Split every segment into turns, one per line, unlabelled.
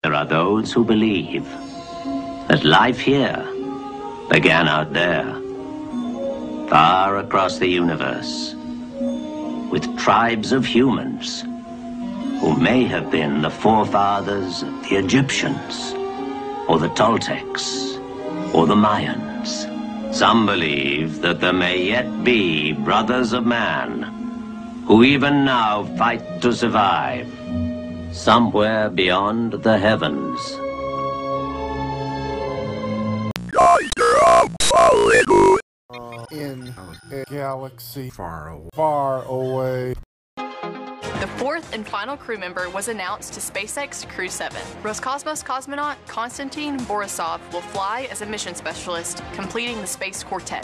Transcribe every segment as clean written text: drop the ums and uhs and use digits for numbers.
There are those who believe that life here began out there, far across the universe, with tribes of humans who may have been the forefathers of the Egyptians, or the Toltecs, or the Mayans. Some believe that there may yet be brothers of man who even now fight to survive somewhere beyond the heavens.
In a galaxy far away.
The fourth and final crew member was announced to SpaceX Crew 7. Roscosmos cosmonaut Konstantin Borisov will fly as a mission specialist, completing the Space Quartet.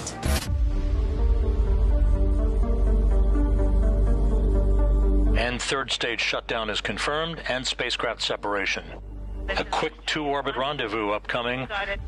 And third stage shutdown is confirmed and spacecraft separation. A quick two-orbit rendezvous upcoming.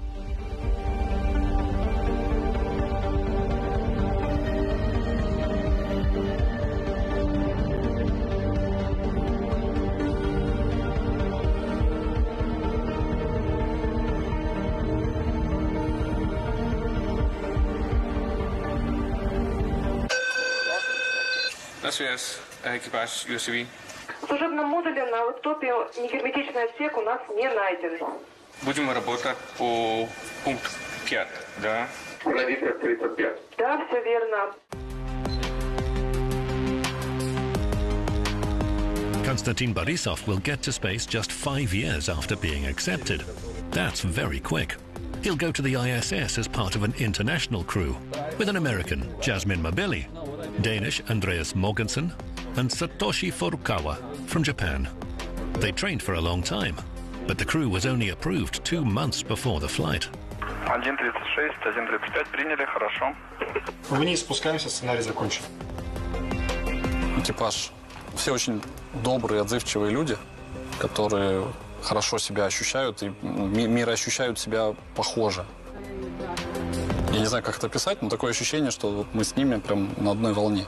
На связь, экипаж USV.
В служебном модуле на лэптопе негерметичный отсек у нас не найден.
Будем работать по пункту 5, да?
Позиция 35. Да, все верно.
Konstantin Borisov will get to space just 5 years after being accepted. That's very quick. He'll go to the ISS as part of an international crew with an American, Jasmine Mobili, Danish Andreas Mogensen, and Satoshi Furukawa from Japan. They trained for a long time, but the crew was only approved 2 months before the flight.
1.36, 1.35 приняли, хорошо.
Вниз спускаемся, сценарий закончен.
Экипаж. Все очень добрые, отзывчивые люди, которые хорошо себя ощущают и мироощущают себя похоже. Я не знаю, как это описать, но такое ощущение, что вот мы с ними прям на одной волне.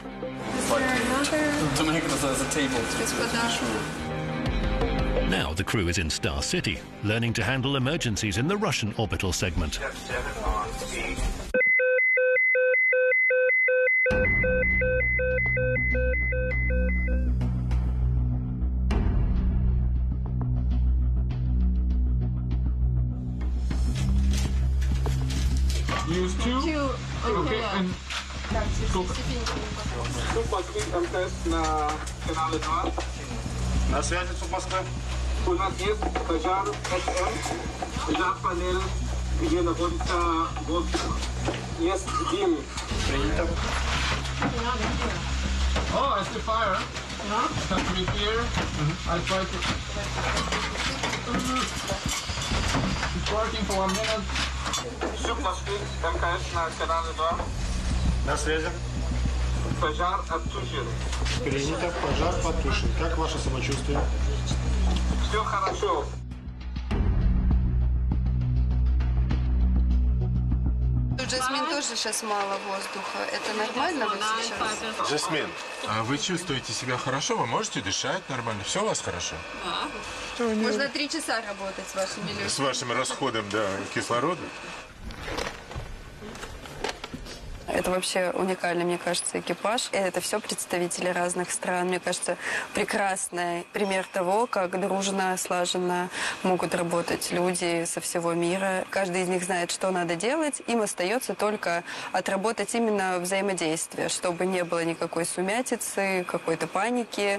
Now the crew is in Star City, learning to handle emergencies in the Russian orbital segment.
Use two.
Okay.
And МТС на канале 2.
На связи, Субмосква.
У нас есть пожар СМ, пожар-панель, где находится воздух. Есть дым.
Принято.
Oh, I see fire. Come to me here. I try to... It's working for 1 minute. Субмосква, МКС на канале 2.
На связи.
Пожар обтушен.
Принято. Пожар потушен. Как ваше самочувствие?
Все хорошо.
У Жасмин тоже сейчас мало воздуха. Это нормально вот сейчас?
Жасмин, а вы чувствуете себя хорошо? Вы можете дышать нормально? Все у вас хорошо?
Да. Можно 3 часа работать с вашими людьми.
С вашим расходом, да, кислорода?
Это вообще уникальный, мне кажется, экипаж. Это все представители разных стран. Мне кажется, прекрасный пример того, как дружно, слаженно могут работать люди со всего мира. Каждый из них знает, что надо делать. Им остается только отработать именно взаимодействие, чтобы не было никакой сумятицы, какой-то паники.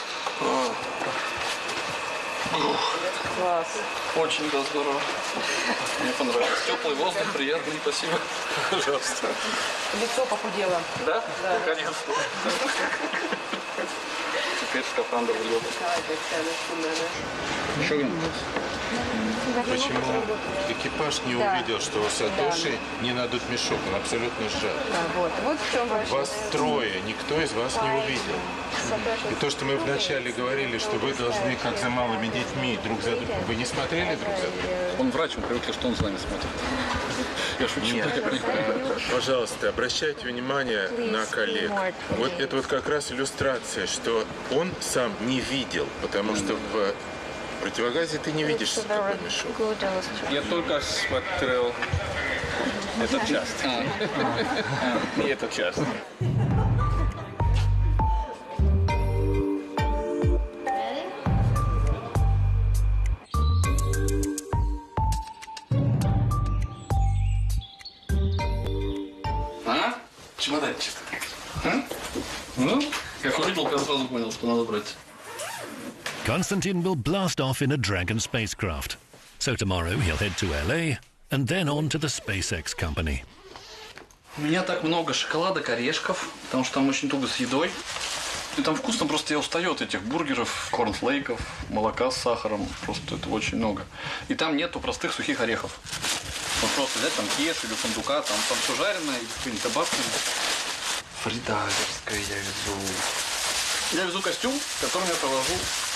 Класс. Очень да, здорово. Мне понравилось. Теплый воздух, приятный, спасибо. Пожалуйста.
Лицо похудело.
Да? Да. Конечно. Теперь скафандр влет. Еще
Почему экипаж не увидел, что у Сатоши не надут мешок? Он абсолютно сжат.
Вот в чем вообще.
Вас трое, никто из вас не увидел. И то, что мы вначале говорили, что вы должны, как за малыми детьми, друг за другом. Вы не смотрели друг за другом?
Он врач, он привык, что он за нами смотрит. Я шучу.
Нет. Пожалуйста, обращайте внимание на коллег. Вот это вот как раз иллюстрация, что он сам не видел, потому что противогазе ты не видишь такой мешок.
Я только смотрел
этот часть. И этот часть.
А? Чемоданчик. А? Ну, как увидел, я сразу понял, что надо брать.
Konstantin will blast off in a Dragon spacecraft. So tomorrow he'll head to LA and then on to the SpaceX company.
У меня так много шоколадок, орешков, потому что там очень туго с едой. И там вкусно, просто я устаю от этих бургеров, корнфлейков, молока с сахаром. Просто это очень много. И там нету простых сухих орехов. Вот просто взять там кеш или фундука, там все жареное, или какие-нибудь добавки. Фридайверское я везу. Я везу костюм, в котором я провожу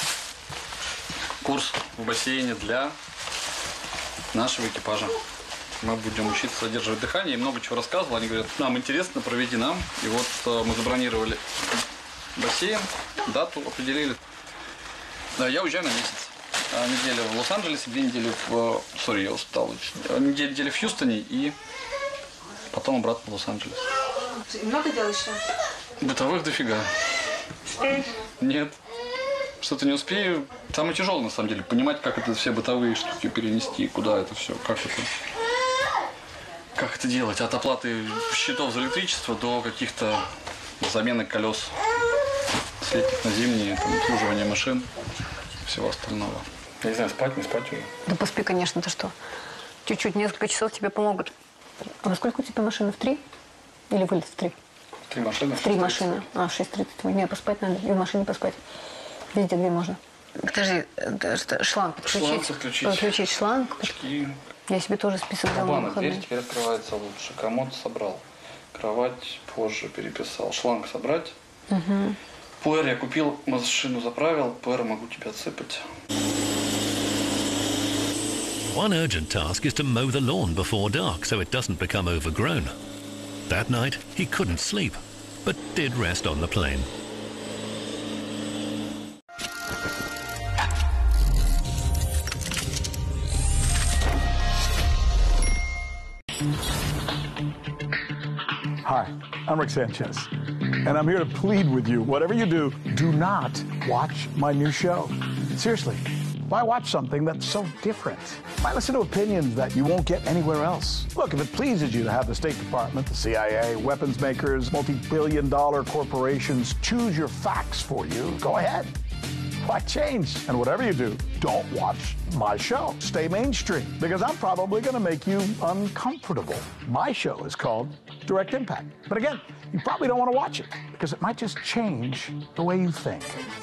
курс в бассейне для нашего экипажа. Мы будем учиться задерживать дыхание и много чего рассказывал. Они говорят, нам интересно, проведи нам. И вот мы забронировали бассейн, дату определили. Да, я уезжаю на месяц. Неделя в Лос-Анджелесе, 2 недели в... Сори, я устал очень. Неделя в Хьюстоне и потом обратно в Лос-Анджелес.
Много делаешь там?
Бытовых дофига.
Успеешь?
Нет. Что-то не успею. Самое тяжелое, на самом деле, понимать, как это все бытовые штуки перенести, куда это все, как это делать. От оплаты счетов за электричество до каких-то замены колес с летних на зимние, там, обслуживания машин, всего остального. Я не знаю, спать, не спать уже.
Да поспи, конечно, ты что. Чуть-чуть, несколько часов тебе помогут. А во сколько у тебя машина? В 3? Или вылет в 3?
3 машины.
В 3 машины. А, в 6:30. Мне поспать надо. И в машине поспать. Везде где можно. Подожди, шланг подключить.
Шланг подключить.
Подключить шланг.
Очки.
Я себе тоже список дал на выходные.
Дверь теперь открывается лучше. Комод собрал. Кровать позже переписал. Шланг собрать.
Угу.
Пуэр я купил, машину заправил. Пуэр могу тебе отсыпать.
One urgent task is to mow the lawn before dark so it doesn't become overgrown. That night, he couldn't sleep, but did rest on the plane.
Hi, I'm Rick Sanchez, and I'm here to plead with you. Whatever you do, do not watch my new show. Seriously, why watch something that's so different? Why listen to opinions that you won't get anywhere else? Look, if it pleases you to have the State Department, the CIA, weapons makers, multi-billion-dollar corporations choose your facts for you, go ahead. Why change? And whatever you do, don't watch my show. Stay mainstream, because I'm probably going to make you uncomfortable. My show is called Direct Impact. But again, you probably don't want to watch it, because it might just change the way you think.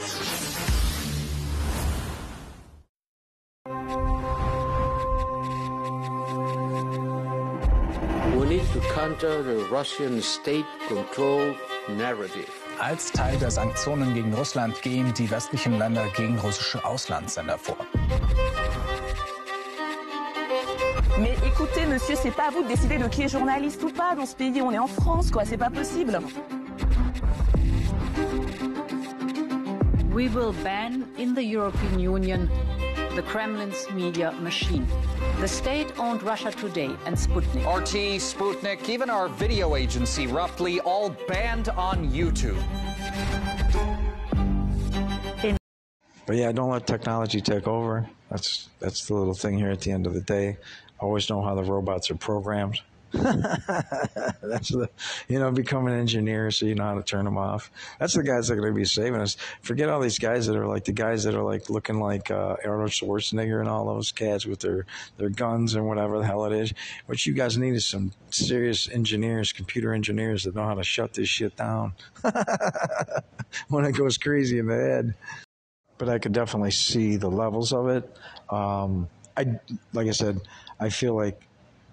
We need to counter the Russian state-controlled narrative.
Als Teil der Sanktionen gegen Russland gehen die westlichen Länder gegen russische Auslandssender vor.
Mais écoutez, monsieur, c'est pas à vous de décider de qui est journaliste ou pas dans ce pays. On est en France, quoi. C'est pas possible.
We will ban in the European Union the Kremlin's media machine. The state-owned Russia Today and Sputnik.
RT, Sputnik, even our video agency, roughly all banned on YouTube.
But yeah, don't let technology take over. That's the little thing here at the end of the day. Always know how the robots are programmed. That's the, become an engineer so you know how to turn them off. That's the guys that are going to be saving us. Forget all these guys that are like the guys that are like looking like Arnold Schwarzenegger and all those cats with their guns and whatever the hell it is. What you guys need is some serious engineers, computer engineers that know how to shut this shit down when it goes crazy in the head. But I could definitely see the levels of it. Like I said, I feel like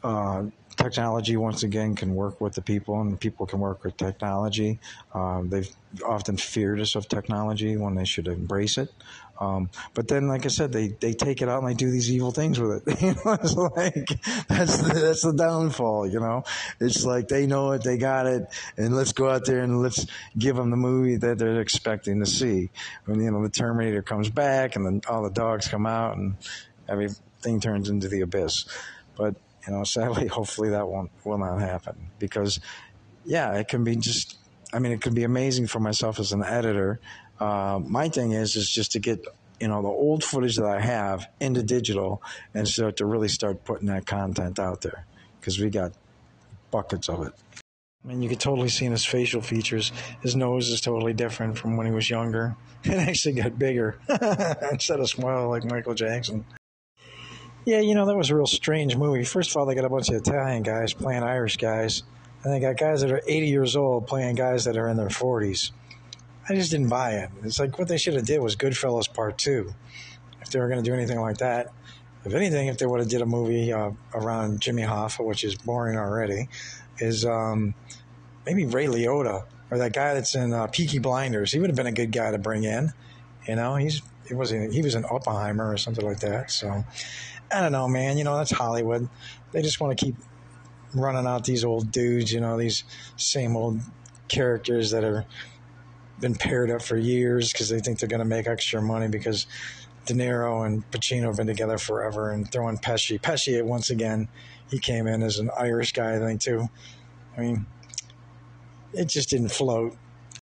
technology, once again, can work with the people, and people can work with technology. They've often feared us of technology when they should embrace it. But then, like I said, they take it out and they do these evil things with it. You know, it's like that's the downfall. You know, it's like they know it, they got it, and let's go out there and let's give them the movie that they're expecting to see. When the Terminator comes back, and then all the dogs come out, and everything turns into the abyss. But sadly, hopefully that will not happen, because, yeah, it can be it can be amazing for myself as an editor. My thing is just to get, the old footage that I have into digital and start putting that content out there, because we got buckets of it. I mean, you could totally see in his facial features, his nose is totally different from when he was younger. It actually got bigger instead of small like Michael Jackson. Yeah, that was a real strange movie. First of all, they got a bunch of Italian guys playing Irish guys, and they got guys that are 80 years old playing guys that are in their 40s. I just didn't buy it. It's like what they should have did was Goodfellas Part 2, if they were going to do anything like that. If anything, if they would have did a movie around Jimmy Hoffa, which is boring already, is maybe Ray Liotta, or that guy that's in Peaky Blinders. He would have been a good guy to bring in. He was in Oppenheimer or something like that, so... I don't know, man. That's Hollywood. They just want to keep running out these old dudes, these same old characters that have been paired up for years because they think they're going to make extra money because De Niro and Pacino have been together forever, and throwing Pesci. Pesci, once again, he came in as an Irish guy, I think, too. I mean, it just didn't float.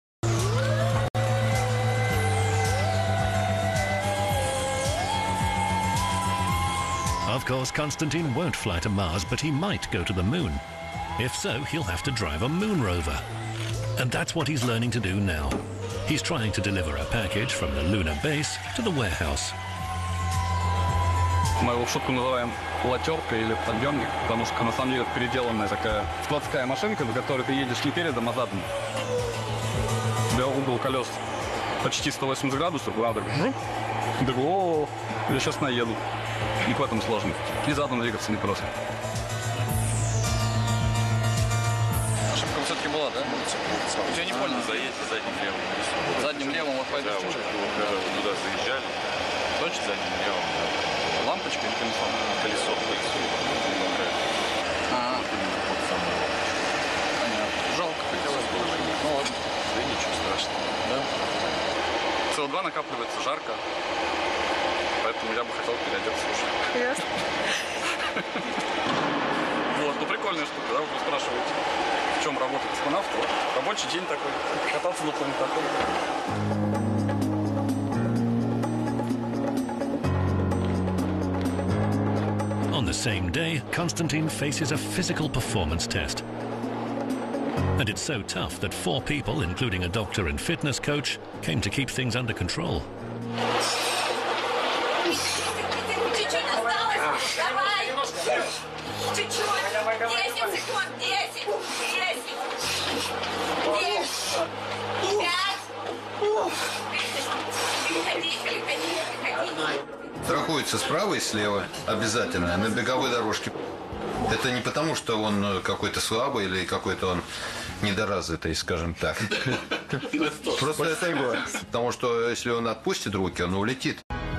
Of course, Konstantin won't fly to Mars, but he might go to the moon. If so, he'll have to drive a moon rover. And that's what he's learning to do now. He's trying to deliver a package from the lunar base to the warehouse.
Мы его в шутку называем латерка или подъемник, потому что на самом деле это переделанная такая складская машинка, на которой ты едешь не передом, а задом. У тебя угол колес почти 180 градусов, надо я сейчас наеду. И в этом сложно. И задом двигаться непросто. Ошибка все-таки была, да? Я не понял.
Заедьте задним левым.
Задним левым вот пойдешь чужой?
Когда вы туда заезжали, точно задним левым.
Лампочка или колесо?
Колесо.
Понятно. Жалко, хотелось бы. Ну ладно.
Да ничего страшного.
Да? СО2 накапливается, жарко. Поэтому я бы хотел переодеться уже.
Ясно.
Вот, прикольная штука, да? Вы спрашиваете, в чем работа космонавта? Вот, рабочий день такой, кататься на планетоходе.
On the same day, Konstantin faces a physical performance test. And it's so tough that 4 people, including a doctor and fitness coach, came to keep things under control.
Страхуется справа и слева обязательно на беговой дорожке. Это не потому, что он какой-то слабый или какой-то он недоразвитый, скажем так. Просто это потому, что если он отпустит руки, он улетит.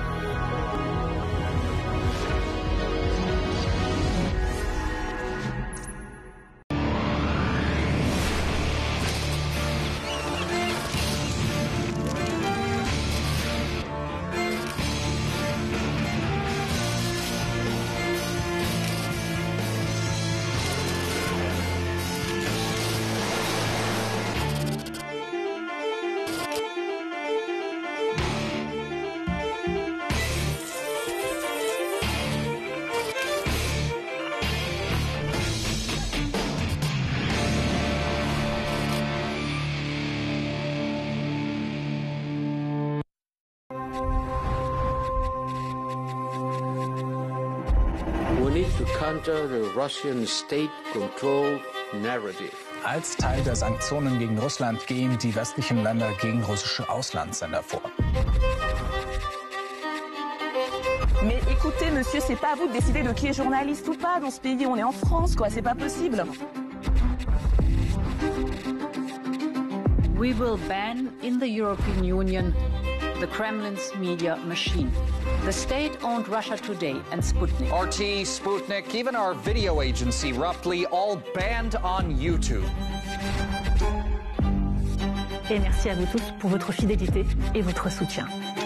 To counter the Russian state-controlled narrative.
Als Teil der Sanktionen gegen Russland gehen die westlichen Länder gegen russische Auslandssender vor.
Mais écoutez, monsieur, c'est pas à vous de décider de qui est journaliste ou pas dans ce pays. On est en France, quoi, c'est pas possible.
We will ban in the European Union the Kremlin's media machine. The state-owned Russia Today and Sputnik.
RT, Sputnik, even our video agency, Roughly, all banned on YouTube.
Et merci à vous tous pour votre fidélité et votre soutien.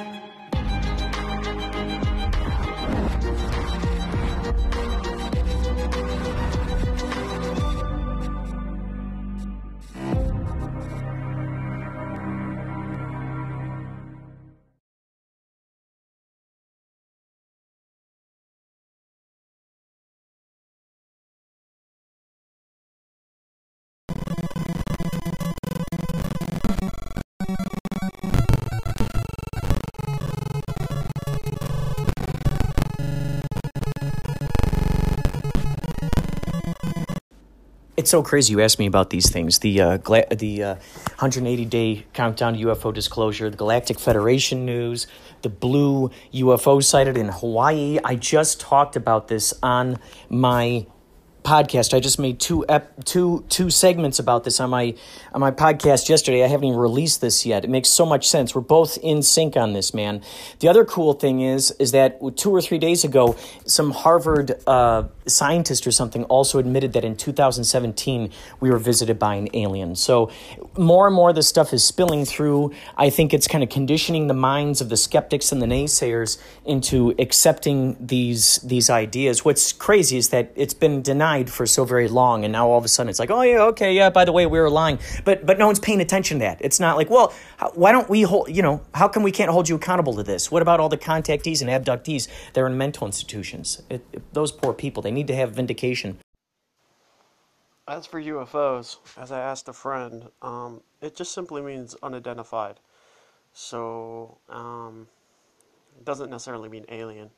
It's so crazy you asked me about these things. The 180-day countdown to UFO disclosure, the Galactic Federation news, the blue UFO sighted in Hawaii. I just talked about this on my podcast. I just made two segments about this on my podcast yesterday. I haven't even released this yet. It makes so much sense. We're both in sync on this, man. The other cool thing is that 2 or 3 days ago, some Harvard scientist or something also admitted that in 2017 we were visited by an alien. So more and more this stuff is spilling through. I think it's kind of conditioning the minds of the skeptics and the naysayers into accepting these ideas. What's crazy is that it's been denied for so very long, and now all of a sudden it's like, oh yeah, okay, yeah, by the way, we were lying. But no one's paying attention to that. It's not like, well, why don't we hold, how come we can't hold you accountable to this? What about all the contactees and abductees that are in mental institutions? Those poor people, they need to have vindication.
As for UFOs, as I asked a friend, it just simply means unidentified. So, it doesn't necessarily mean alien.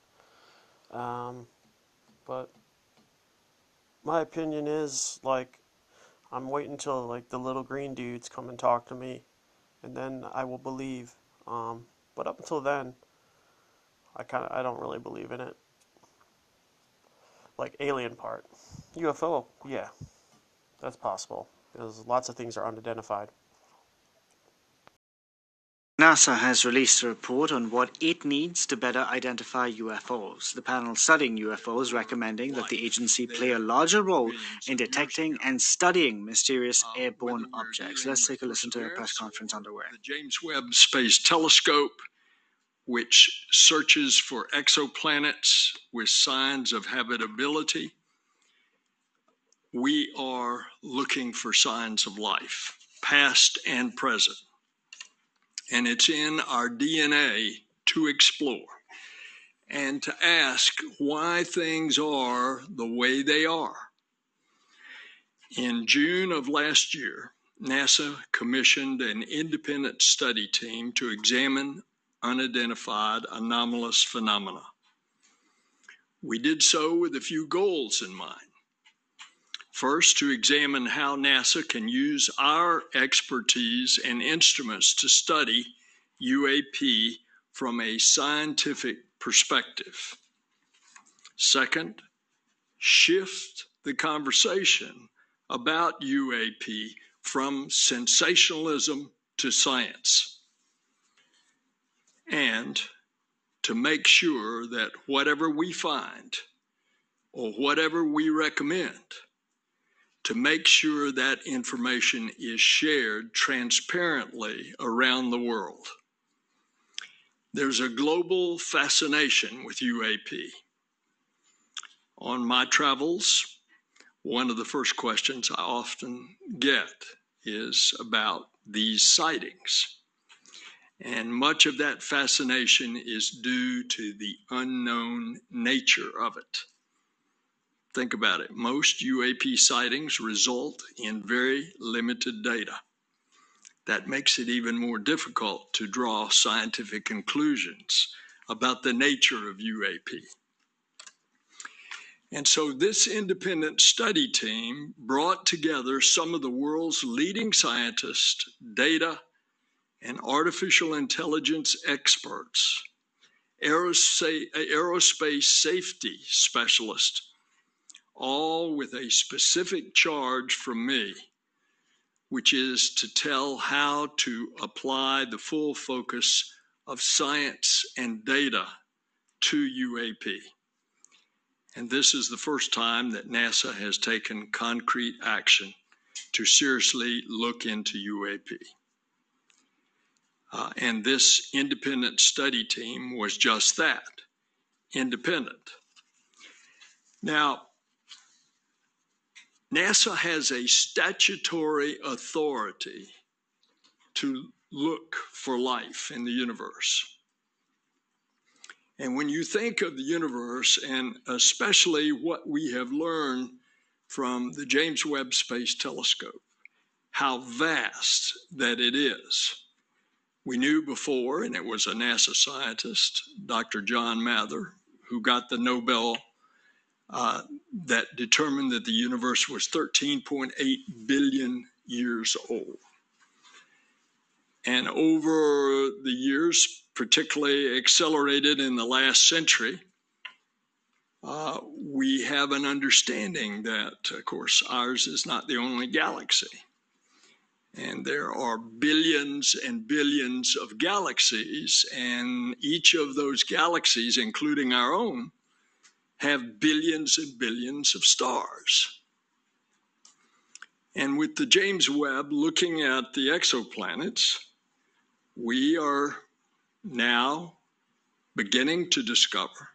But my opinion is, I'm waiting until, the little green dudes come and talk to me, and then I will believe. But up until then, I don't really believe in it. Alien part. UFO, yeah, that's possible, because lots of things are unidentified.
NASA has released a report on what it needs to better identify UFOs. The panel studying UFOs recommending that the agency play a larger role in detecting and studying mysterious airborne objects. Let's take a listen to a press conference underway.
The James Webb Space Telescope, which searches for exoplanets with signs of habitability. We are looking for signs of life, past and present. And it's in our DNA to explore and to ask why things are the way they are. In June of last year, NASA commissioned an independent study team to examine unidentified anomalous phenomena. We did so with a few goals in mind. First, to examine how NASA can use our expertise and instruments to study UAP from a scientific perspective. Second, shift the conversation about UAP from sensationalism to science. And to make sure that whatever we find or whatever we recommend, to make sure that information is shared transparently around the world. There's a global fascination with UAP. On my travels, one of the first questions I often get is about these sightings. And much of that fascination is due to the unknown nature of it. Think about it. Most UAP sightings result in very limited data. That makes it even more difficult to draw scientific conclusions about the nature of UAP. And so this independent study team brought together some of the world's leading scientists, data, and artificial intelligence experts, aerospace safety specialist, all with a specific charge from me, which is to tell how to apply the full focus of science and data to UAP. And this is the first time that NASA has taken concrete action to seriously look into UAP. And this independent study team was just that, independent. Now, NASA has a statutory authority to look for life in the universe. And when you think of the universe, and especially what we have learned from the James Webb Space Telescope, how vast that it is. We knew before, and it was a NASA scientist, Dr. John Mather, who got the Nobel that determined that the universe was 13.8 billion years old. And over the years, particularly accelerated in the last century, we have an understanding that, of course, ours is not the only galaxy. And there are billions and billions of galaxies, and each of those galaxies, including our own, have billions and billions of stars. And with the James Webb looking at the exoplanets, we are now beginning to discover,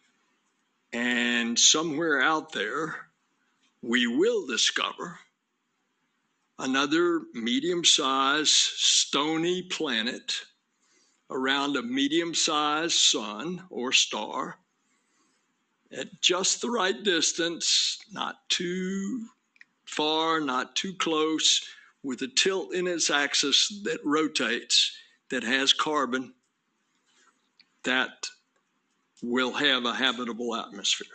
and somewhere out there, we will discover another medium-sized stony planet around a medium-sized sun or star at just the right distance, not too far, not too close, with a tilt in its axis that rotates, that has carbon, that will have a habitable atmosphere.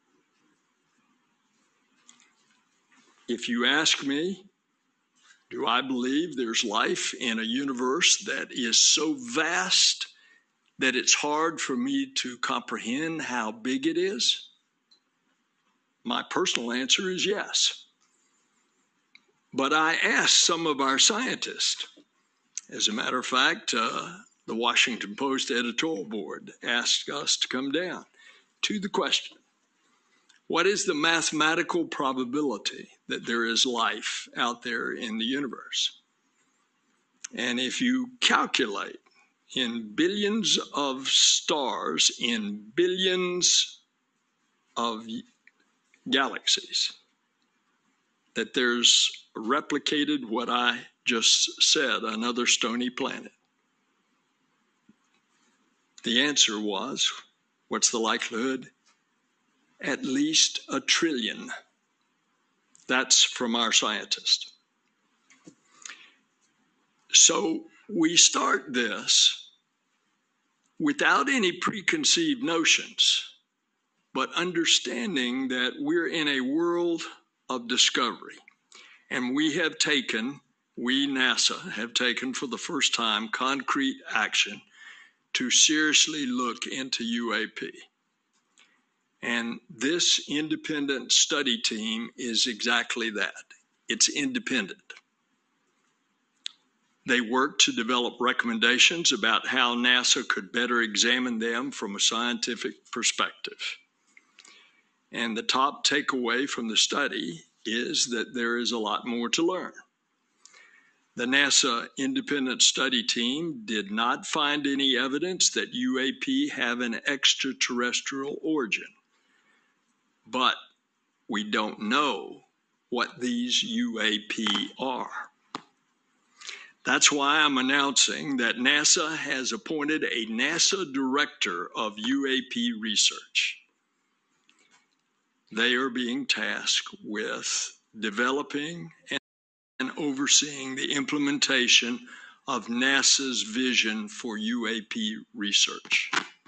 If you ask me, do I believe there's life in a universe that is so vast that it's hard for me to comprehend how big it is? My personal answer is yes. But I asked some of our scientists. As a matter of fact, the Washington Post editorial board asked us to come down to the question, what is the mathematical probability that there is life out there in the universe? And if you calculate in billions of stars, in billions of galaxies, that there's replicated what I just said, another stony planet. The answer was, what's the likelihood? At least 1 trillion. That's from our scientist. So we start this without any preconceived notions, but understanding that we're in a world of discovery. And we, NASA, have taken for the first time concrete action to seriously look into UAP. And this independent study team is exactly that. It's independent. They work to develop recommendations about how NASA could better examine them from a scientific perspective. And the top takeaway from the study is that there is a lot more to learn. The NASA independent study team did not find any evidence that UAP have an extraterrestrial origin. But we don't know what these UAP are. That's why I'm announcing that NASA has appointed a NASA director of UAP research. They are being tasked with developing and overseeing the implementation of NASA's vision for UAP research.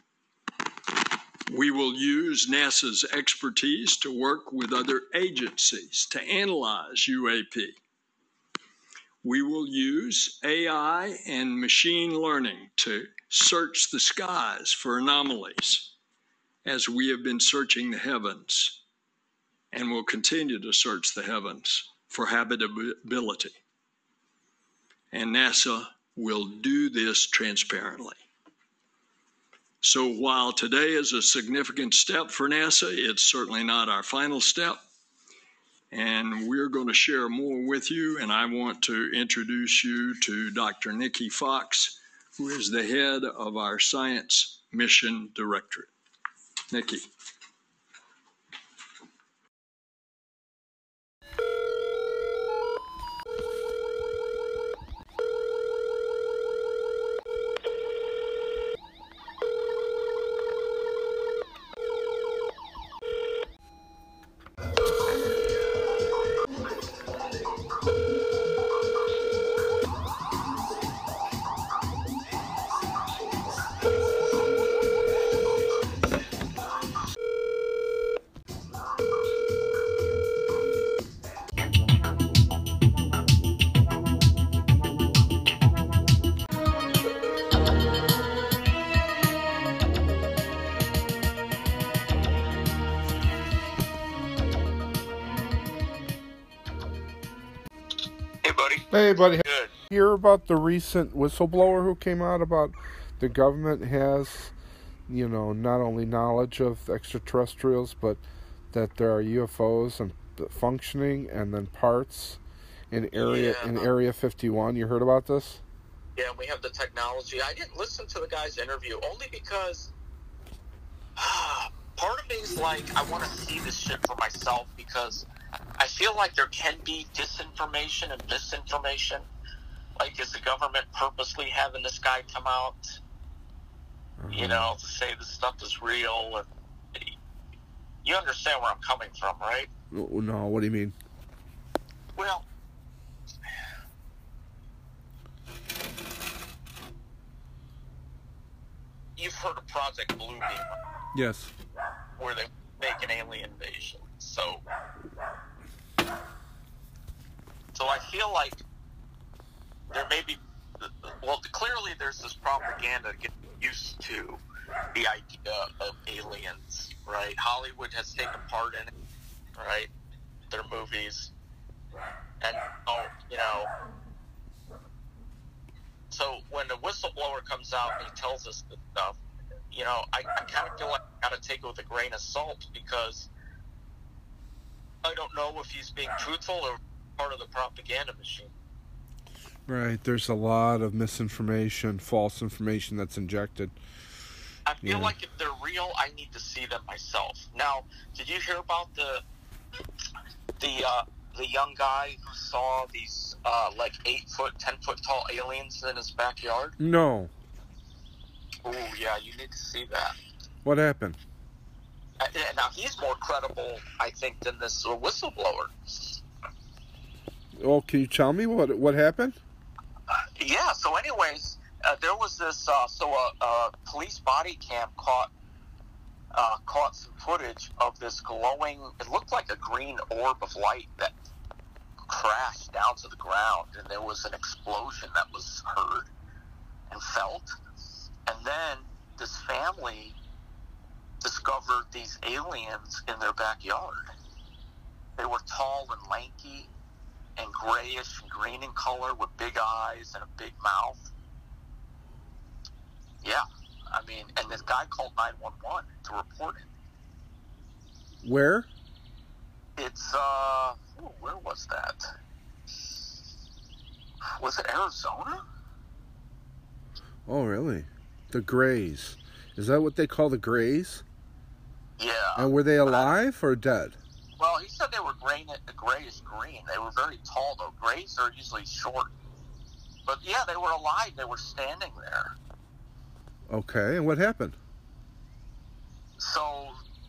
We will use NASA's expertise to work with other agencies to analyze UAP. we will use AI and machine learning to search the skies for anomalies as we have been searching the heavens and will continue to search the heavens for habitability. And NASA will do this transparently. So while today is a significant step for NASA, it's certainly not our final step. And we're going to share more with you. And I want to introduce you to Dr. Nikki Fox, who is the head of our Science Mission Directorate. Nikki.
Hey, buddy. Good. Hear about the recent whistleblower who came out about the government has, you know, not only knowledge of extraterrestrials, but that there are UFOs and functioning, and then parts in Area 51. You heard about this?
Yeah, we have the technology. I didn't listen to the guy's interview only because part of me is like, I want to see this shit for myself, because I feel like there can be disinformation and misinformation. Like, is the government purposely having this guy come out, you know, to say this stuff is real? And you understand where I'm coming from, right?
No, what do you mean?
Well, you've heard of Project Bluebeam.
Yes.
Where they make an alien invasion. So I feel like there may be, well, clearly there's this propaganda getting used to the idea of aliens, right? Hollywood has taken part in it, right? Their movies. And, you know, so when the whistleblower comes out and he tells us this stuff, you know, I kind of feel like I got to take it with a grain of salt, because I don't know if he's being truthful or part of the propaganda machine.
Right, there's a lot of misinformation, false information that's injected.
I feel like if they're real, I need to see them myself. Now, did you hear about the young guy who saw these like 8-foot, 10-foot tall aliens in his backyard?
No.
Oh yeah, you need to see that.
What happened?
Now he's more credible, I think, than this whistleblower.
Oh, can you tell me what happened?
Yeah. So, anyways, there was this. A police body cam caught some footage of this glowing. It looked like a green orb of light that crashed down to the ground, and there was an explosion that was heard and felt. And then this family discovered these aliens in their backyard. They were tall and lanky and grayish and green in color with big eyes and a big mouth. Yeah, I mean, and this guy called 911 to report it.
Where?
It's, where was that? Was it Arizona?
Oh, really? The Greys. Is that what they call the Greys?
Yeah.
And were they alive or dead?
Well, he said they were grayish green. They were very tall, though. Grays are usually short. But, yeah, they were alive. They were standing there.
Okay, and what happened?
So,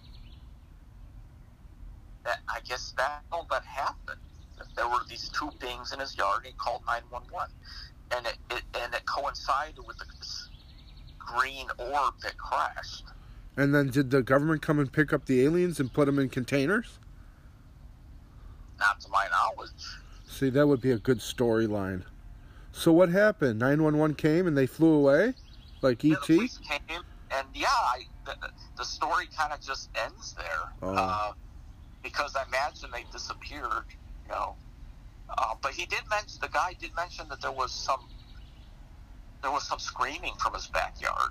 I guess that's all that happened. There were these two beings in his yard, and he called 911. And it coincided with this green orb that crashed.
And then did the government come and pick up the aliens and put them in containers?
Not to my knowledge.
See, that would be a good storyline. So what happened? 911 came and they flew away? Like E.T.?
The police came, and the story kind of just ends there. Because I imagine they disappeared, you know. But the guy did mention that there was some screaming from his backyard.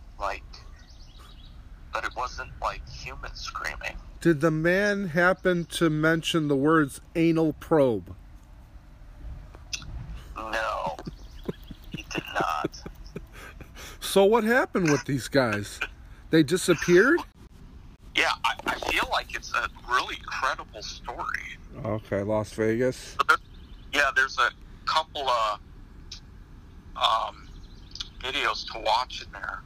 But it wasn't like human screaming.
Did the man happen to mention the words anal probe?
No, he did not.
So what happened with these guys? They disappeared?
Yeah, I feel like it's a really credible story.
Okay, Las Vegas.
There's a couple of videos to watch in there.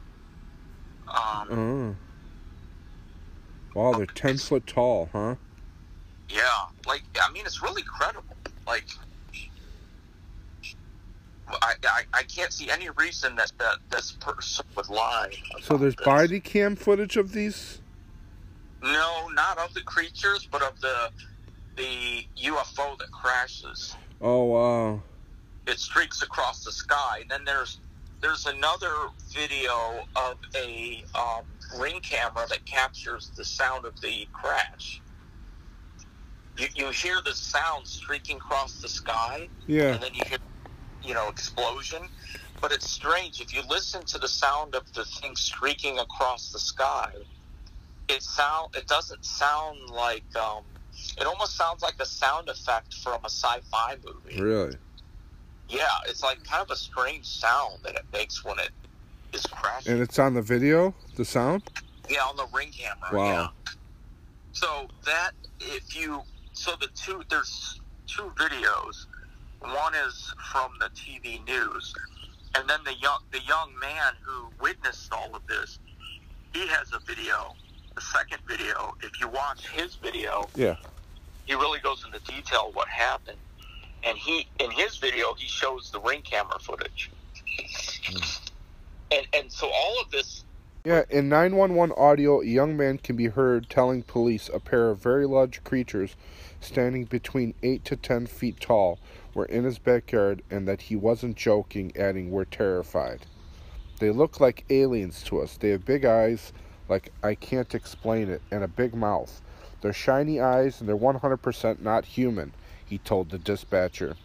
Wow, they're 10 foot tall, huh?
Yeah, it's really credible. I can't see any reason that this person would lie.
So there's body cam footage of these?
No, not of the creatures, but of the UFO that crashes.
Oh, wow.
It streaks across the sky. And then there's another video of a ring camera that captures the sound of the crash. You hear the sound streaking across the sky.
Yeah.
And then you hear, explosion. But it's strange. If you listen to the sound of the thing streaking across the sky, it doesn't sound like, it almost sounds like a sound effect from a sci-fi movie.
Really?
Yeah, it's like kind of a strange sound that it makes when it is crashing.
And it's on the video, the sound?
Yeah, on the ring camera.
Wow.
Yeah. So there's two videos. One is from the TV news, and then the young man who witnessed all of this, he has a video. The second video, if you watch his video,
yeah,
he really goes into detail what happened. And in his video, he shows the ring camera footage. And so all of this...
Yeah, in 911 audio, a young man can be heard telling police a pair of very large creatures standing between 8 to 10 feet tall were in his backyard and that he wasn't joking, adding, "We're terrified. They look like aliens to us. They have big eyes, like I can't explain it, and a big mouth. They're shiny eyes and they're 100% not human," he told the dispatcher.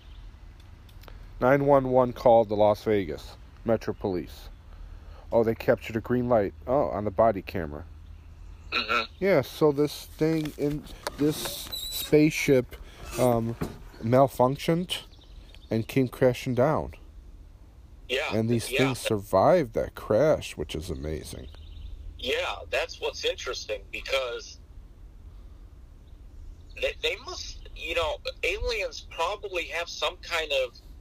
911 called the Las Vegas Metro Police. Oh, they captured a green light. Oh, on the body camera.
Mm-hmm.
Yeah, so this thing in this spaceship malfunctioned and came crashing down.
Yeah.
And these things survived that crash, which is amazing.
Yeah, that's what's interesting, because they must, aliens probably have some kind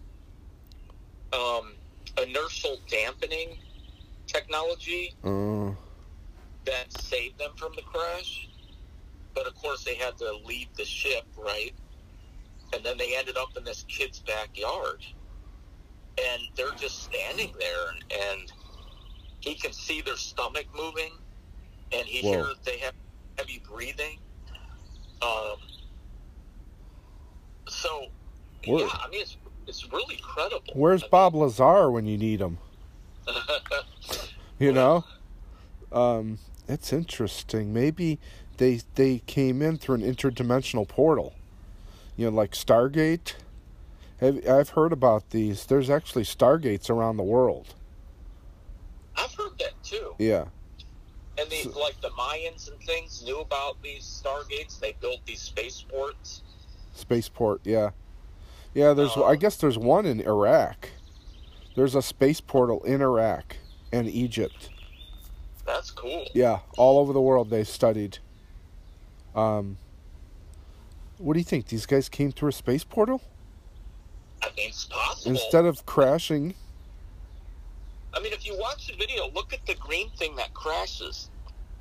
of inertial dampening technology that saved them from the crash. But of course they had to leave the ship, right? And then they ended up in this kid's backyard. And they're just standing there, and he can see their stomach moving, and he hears they have heavy breathing. It's really credible.
Where's Bob Lazar when you need him? It's interesting. Maybe they came in through an interdimensional portal. Like Stargate. I've heard about these. There's actually Stargates around the world.
I've heard that too.
Yeah.
And the Mayans and things knew about these Stargates. They built these spaceports.
Spaceport, yeah. Yeah, I guess there's one in Iraq. There's a space portal in Iraq and Egypt.
That's cool.
Yeah, all over the world they studied. What do you think? These guys came through a space portal?
I mean, it's possible.
Instead of crashing.
I mean, if you watch the video, look at the green thing that crashes.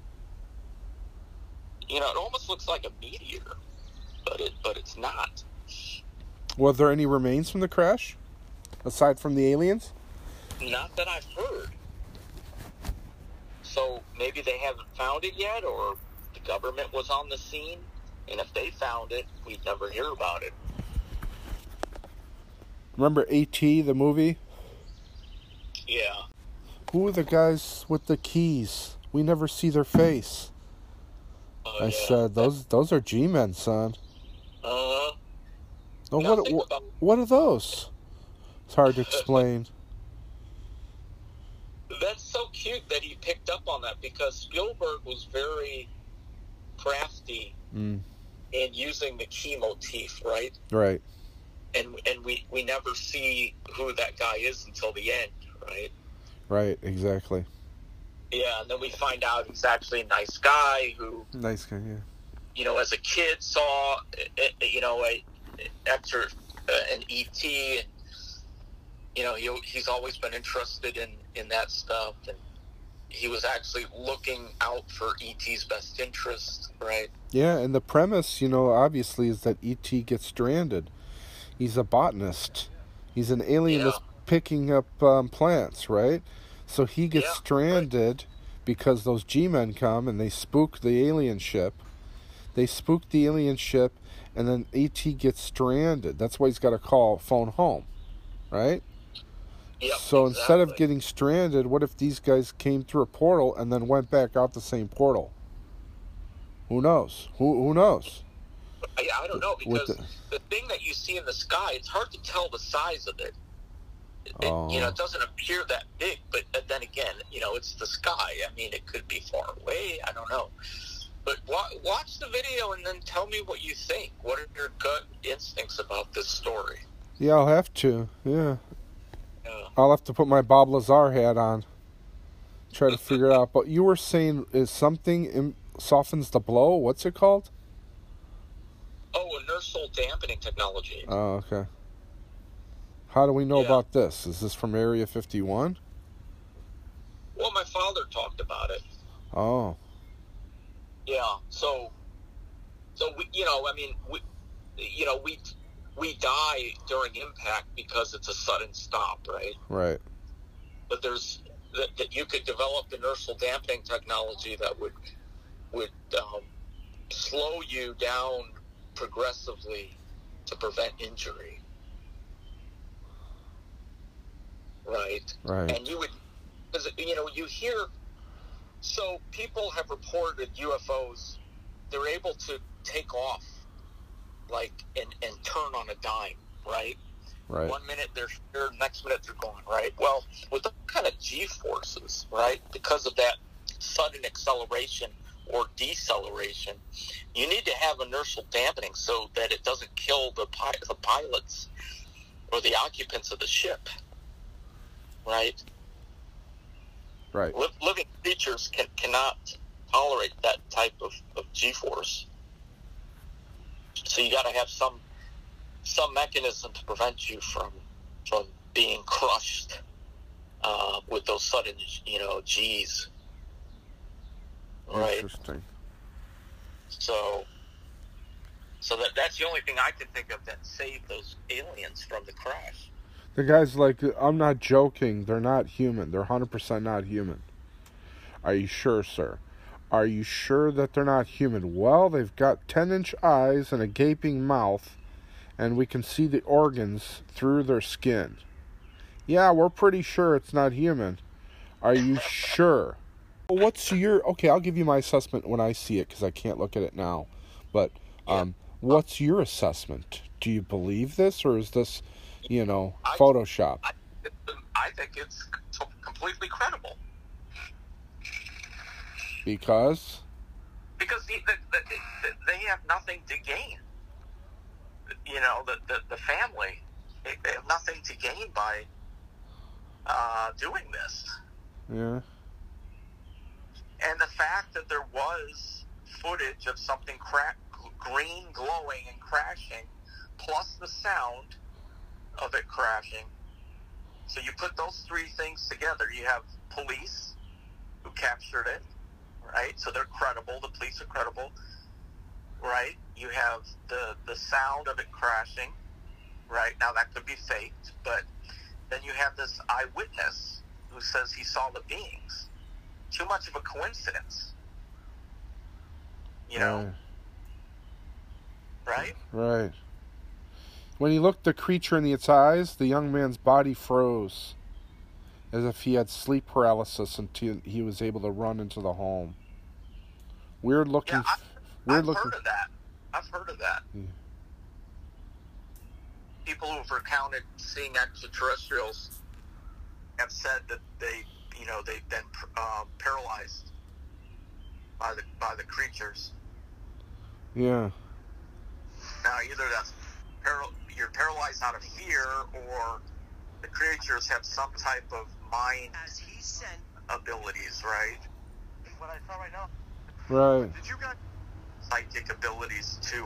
It almost looks like a meteor, but it's not.
Were there any remains from the crash, aside from the aliens?
Not that I've heard. So maybe they haven't found it yet, or the government was on the scene, and if they found it, we'd never hear about it.
Remember A.T., the movie?
Yeah.
Who are the guys with the keys? We never see their face. I said, those are G-men, son.
Uh-huh.
No, what are those? It's hard to explain.
That's so cute that he picked up on that, because Spielberg was very crafty in using the key motif, right?
Right.
And we never see who that guy is until the end, right?
Right, exactly.
Yeah, and then we find out he's actually a nice guy who,
Nice guy, yeah.
you know, as a kid saw, you know, after an E.T., and, you know, he's always been interested in that stuff, and he was actually looking out for E.T.'s best interest, right?
Yeah, and the premise, you know, obviously is that E.T. gets stranded. He's a botanist. He's an alien that's picking up plants, right? So he gets stranded because those G-men come and they spook the alien ship. They spook the alien ship, and then E.T. gets stranded. That's why he's got to phone home, right?
Yep,
so instead of getting stranded, what if these guys came through a portal and then went back out the same portal? Who knows? Who knows?
I don't know, because the thing that you see in the sky, it's hard to tell the size of it. You know, it doesn't appear that big, but then again, you know, it's the sky. I mean, it could be far away. I don't know. But watch the video and then tell me what you think. What are your gut instincts about this story?
Yeah, I'll have to. Yeah. I'll have to put my Bob Lazar hat on. Try to figure it out. But you were saying is something softens the blow? What's it called?
Oh, inertial dampening technology.
Oh, okay. How do we know about this? Is this from Area 51?
Well, my father talked about it.
Oh.
Yeah. So we, you know, I mean, we die during impact because it's a sudden stop, right?
Right.
But there's that you could develop inertial dampening technology that would slow you down progressively to prevent injury. Right.
Right.
And you would, because, you know, you hear, so people have reported UFOs, they're able to take off, like, and turn on a dime, right?
Right.
1 minute they're here, next minute they're gone, right? Well, with the kind of G-forces, right, because of that sudden acceleration or deceleration, you need to have inertial dampening so that it doesn't kill the pilots or the occupants of the ship, right?
Right.
Living creatures cannot tolerate that type of G-force. So you got to have some mechanism to prevent you from being crushed with those sudden, you know, G's. Right.
Interesting.
So that's the only thing I can think of that saved those aliens from the crash.
The guy's like, I'm not joking. They're not human. They're 100% not human. Are you sure, sir? Are you sure that they're not human? Well, they've got 10-inch eyes and a gaping mouth, and we can see the organs through their skin. Yeah, we're pretty sure it's not human. Are you sure? What's your... Okay, I'll give you my assessment when I see it, because I can't look at it now. But what's your assessment? Do you believe this, or is this, you know, Photoshop?
I think it's completely credible.
Because
they have nothing to gain. You know, the family, they have nothing to gain by doing this.
Yeah.
And the fact that there was footage of something green glowing and crashing, plus the sound of it crashing. So you put those three things together. You have police who captured it, right? So they're credible. The police are credible, right? You have the sound of it crashing, right? Now that could be faked, but then you have this eyewitness who says he saw the beings. Too much of a coincidence, you know?
Right.
Right?
When he looked the creature in its eyes, the young man's body froze, as if he had sleep paralysis until he was able to run into the home. Weird looking.
I've heard of that.
Yeah.
People who've recounted seeing extraterrestrials have said that they've been paralyzed by the creatures.
Yeah.
Now, either that's you're paralyzed out of fear, or the creatures have some type of mind abilities, right? What I saw right now.
Right.
Did you got psychic abilities to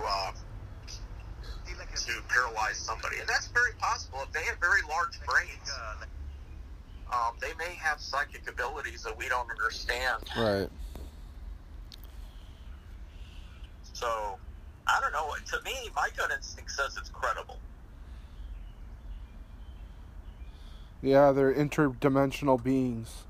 paralyze somebody? And that's very possible. If they have very large brains, they may have psychic abilities that we don't understand.
Right.
So, I don't know. To me, my gut instinct says it's credible.
Yeah, they're interdimensional beings.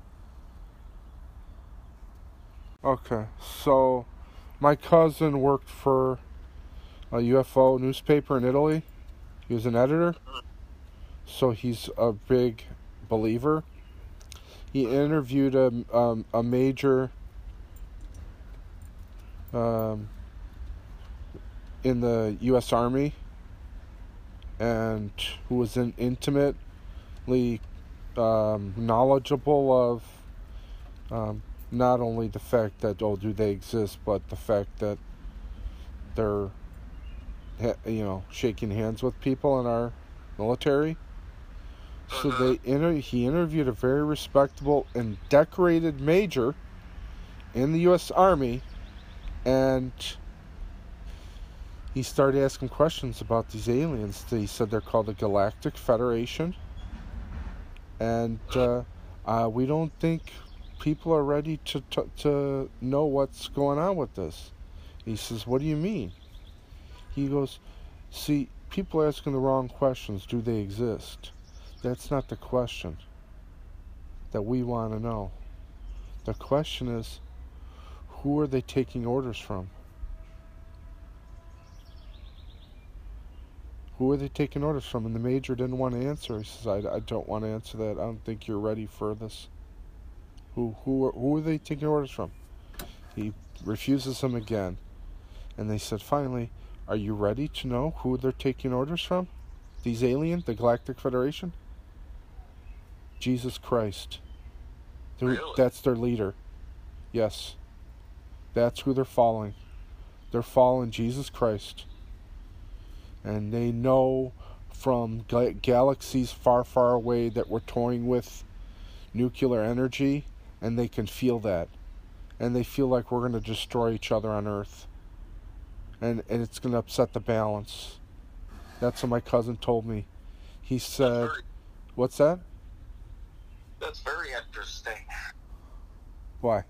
Okay, so my cousin worked for a UFO newspaper in Italy. He was an editor, so he's a big believer. He interviewed a major in the U.S. Army, and who was intimately knowledgeable of not only the fact that, do they exist, but the fact that they're, shaking hands with people in our military. So he interviewed a very respectable and decorated major in the U.S. Army, and he started asking questions about these aliens. He said they're called the Galactic Federation, and we don't think people are ready to know what's going on with this. He says, what do you mean? He goes, see, people are asking the wrong questions. Do they exist? That's not the question that we want to know. The question is, who are they taking orders from? Who are they taking orders from? And the major didn't want to answer. He says, I don't want to answer that. I don't think you're ready for this. Who are they taking orders from? He refuses them again. And they said, finally, are you ready to know who they're taking orders from? These aliens, the Galactic Federation? Jesus Christ.
Really?
That's their leader. Yes. That's who they're following. They're following Jesus Christ. And they know from galaxies far, far away that we're toying with nuclear energy, and they can feel that. And they feel like we're going to destroy each other on Earth. And it's going to upset the balance. That's what my cousin told me. He said, what's that?
That's very interesting.
Why?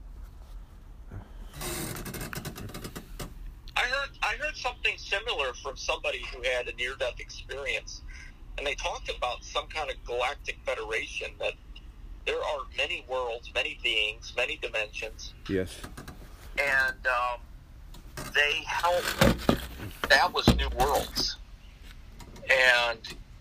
I heard something similar from somebody who had a near-death experience, and they talked about some kind of galactic federation, that there are many worlds, many beings, many dimensions.
Yes.
And they help establish new worlds. And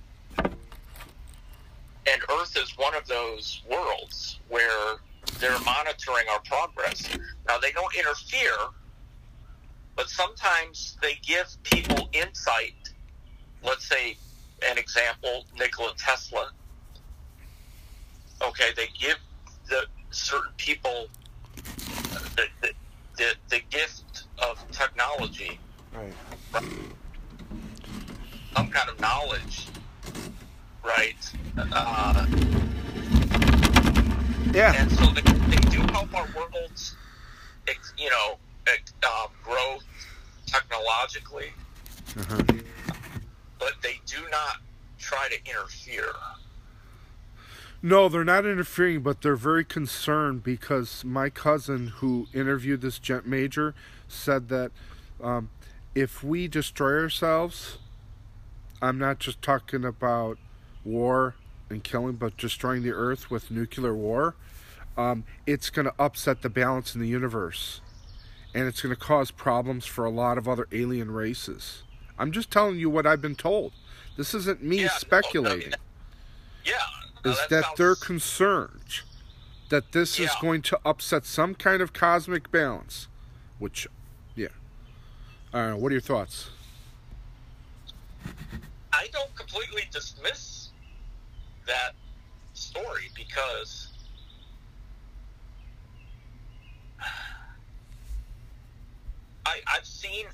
Earth is one of those worlds where they're monitoring our progress. Now, they don't interfere, but sometimes they give people insight. Let's say, an example, Nikola Tesla. Okay, they give the certain people the gift of technology,
right?
Some kind of knowledge, right?
Yeah.
And so they do help our worlds, grow technologically, but they do not try to interfere.
No, they're not interfering, but they're very concerned, because my cousin who interviewed this jet major said that if we destroy ourselves, I'm not just talking about war and killing, but destroying the Earth with nuclear war, it's going to upset the balance in the universe. And it's going to cause problems for a lot of other alien races I'm just telling you what I've been told. This isn't me speculating. They're concerned that this is going to upset some kind of cosmic balance. Which, what are your thoughts?
I don't completely dismiss that story because I've seen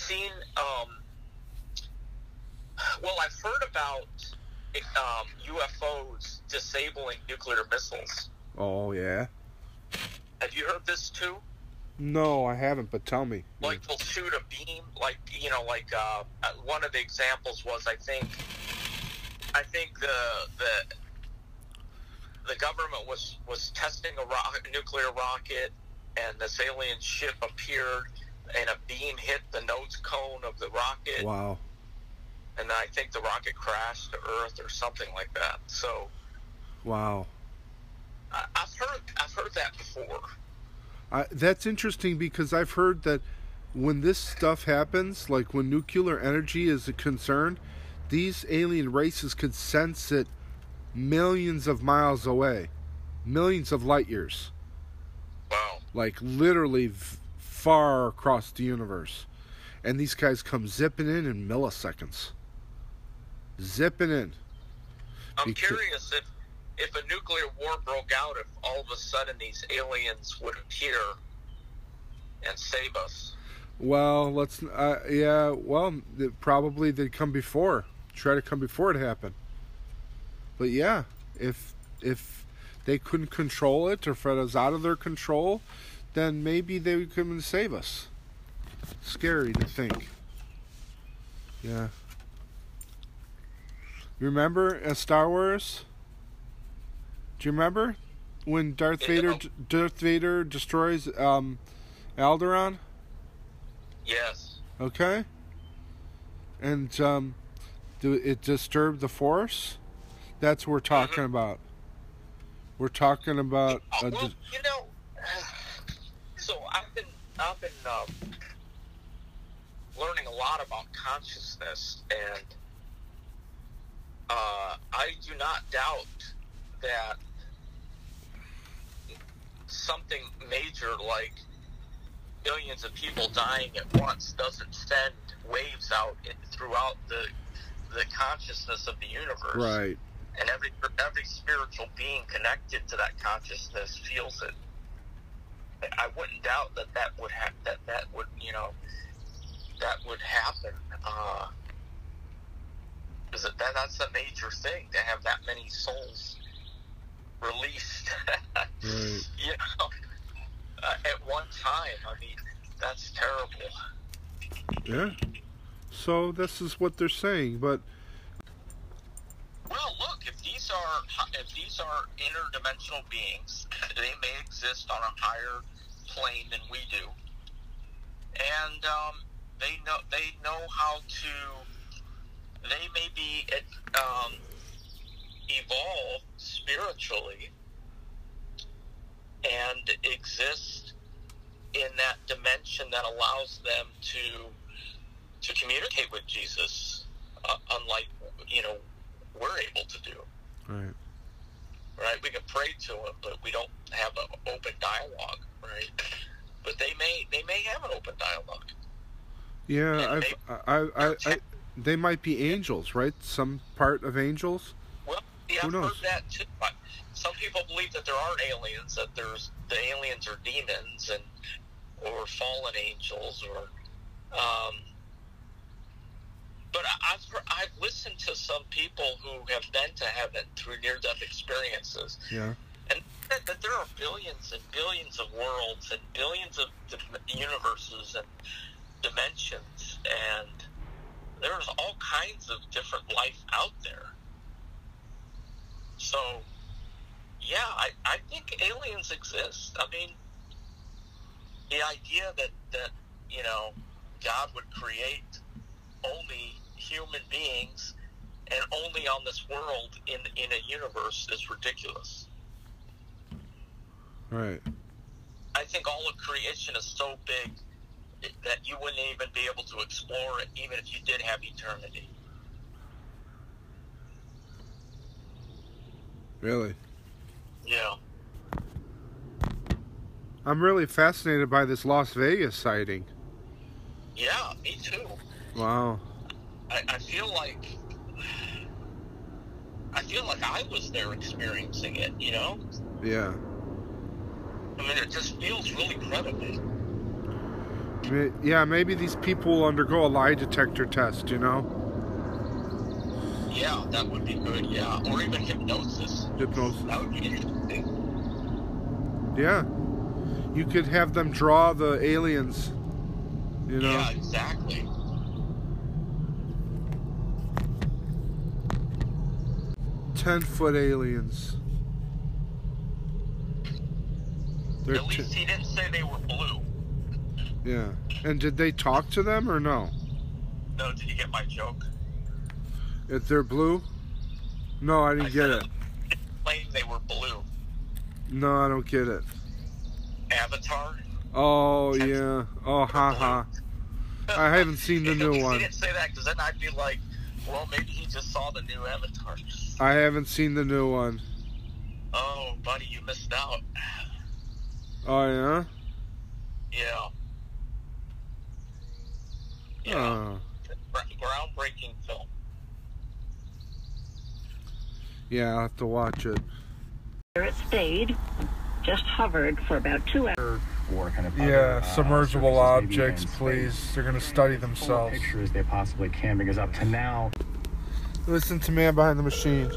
I've heard about UFOs disabling nuclear missiles.
Oh, yeah?
Have you heard this too?
No, I haven't, but tell me.
Like, they'll shoot a beam, one of the examples was, I think the government was testing a nuclear rocket, and this alien ship appeared, and a beam hit the nose cone of the rocket.
Wow.
And I think the rocket crashed to Earth or something like that. So.
Wow.
I've heard that before.
That's interesting because I've heard that when this stuff happens, like when nuclear energy is a concern, these alien races could sense it millions of miles away, millions of light years.
Wow.
Like literally far across the universe. And these guys come zipping in milliseconds. Zipping in.
I'm curious if a nuclear war broke out, if all of a sudden these aliens would appear and save us.
Well, probably they'd come before. Try to come before it happened. But yeah, if they couldn't control it, or if it was out of their control, then maybe they would come and save us. Scary to think. Yeah. Remember Star Wars? Do you remember when Darth Vader destroys Alderaan?
Yes.
Okay. And it disturbed the Force? That's what we're talking about. We're talking about.
So I've been learning a lot about consciousness, and I do not doubt that something major like millions of people dying at once doesn't send waves out throughout the consciousness of the universe.
Right.
And every spiritual being connected to that consciousness feels it. I wouldn't doubt that would happen. Because that's a major thing, to have that many souls released.
Right.
At one time. I mean, that's terrible.
Yeah. So this is what they're saying, but.
Well, look, if these are interdimensional beings, they may exist on a higher plane than we do, and they know how to. They may be evolved spiritually and exist in that dimension that allows them to communicate with Jesus, unlike we're able to do.
Right.
Right. We can pray to him, but we don't have an open dialogue. Right. But they may have an open dialogue.
Yeah, they might be angels, right? Some part of angels.
Well, yeah, I've heard that too. Some people believe that there aren't aliens; that the aliens are demons or fallen angels, or. But I've listened to some people who have been to heaven through near-death experiences.
Yeah.
And that there are billions and billions of worlds and billions of universes and dimensions, and there's all kinds of different life out there. So, yeah, I think aliens exist. I mean, the idea that God would create only human beings and only on this world in a universe is ridiculous.
Right.
I think all of creation is so big that you wouldn't even be able to explore it, even if you did have eternity.
Really?
Yeah.
I'm really fascinated by this Las Vegas sighting.
Yeah, me too.
Wow.
I feel like I was there experiencing it, you know?
Yeah.
I mean, it just feels really credible.
Yeah, maybe these people will undergo a lie detector test, you know?
Yeah, that would be good, yeah. Or even hypnosis.
Hypnosis.
That would be interesting.
Yeah. You could have them draw the aliens, you know?
Yeah, exactly.
Ten-foot aliens.
At least he didn't say they were blue.
Yeah. And did they talk to them or no?
No, did you get my joke?
If they're blue? No, I didn't get it.
Claim they were blue.
No, I don't get it.
Avatar?
Oh, yeah. Oh, haha. I haven't seen the new one.
He didn't say that because then I'd be like, well, maybe he just saw the new Avatar.
I haven't seen the new one.
Oh, buddy, you missed out.
Oh, yeah?
Yeah.
Oh.
Groundbreaking film.
Yeah, I'll have to watch it.
It stayed, just hovered for about 2 hours.
Or kind of
yeah, submergible objects, please. They're going to study themselves.
Pictures they possibly can, because up to now.
Listen to Man Behind the Machine.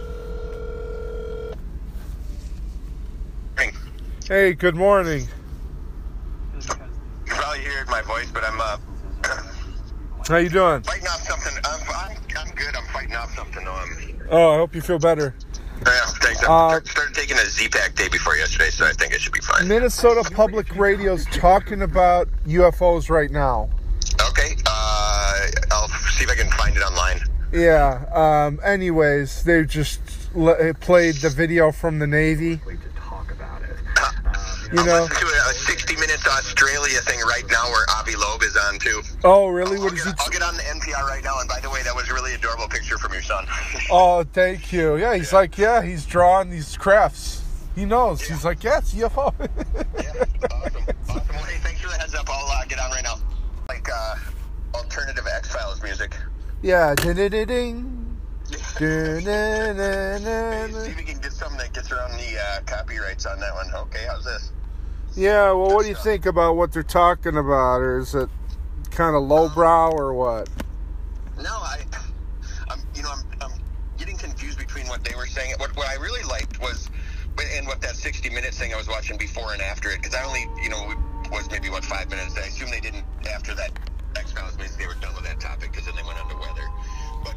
Hey, good morning.
You probably heard my voice, but I'm
how you doing?
Fighting off something. I'm good. I'm fighting off something.
Oh, I hope you feel better.
Yeah, thanks. I started taking a Z-Pack day before yesterday, so I think I should be fine.
Minnesota Public Radio's talking about UFOs right now.
Okay. I'll see if I can find it online.
Yeah. Anyways, they just played the video from the Navy. You know,
I'm listening to a 60 Minutes Australia thing right now where Avi Loeb is on too.
Oh, really?
I'll get on the NPR right now. And by the way, that was a really adorable picture from your son.
Oh, thank you. Yeah, he's like, yeah, he's drawing these crafts. He knows. Yeah. He's like, yeah, it's UFO.
Yeah, awesome. Well, hey, thanks for the heads up. I'll get on right now. Like alternative X-Files music.
Yeah, ding-ding-ding.
See if we can get something that gets around the copyrights on that one. Okay, how's this?
Yeah, well, what do you think about what they're talking about? Or is it kind of lowbrow or what?
No, I'm getting confused between what they were saying. What I really liked was, and what that 60 Minutes thing I was watching before and after it, because I only, was maybe, 5 minutes. I assume they didn't, after that X-Files, maybe they were done with that topic, because then they went on to weather. But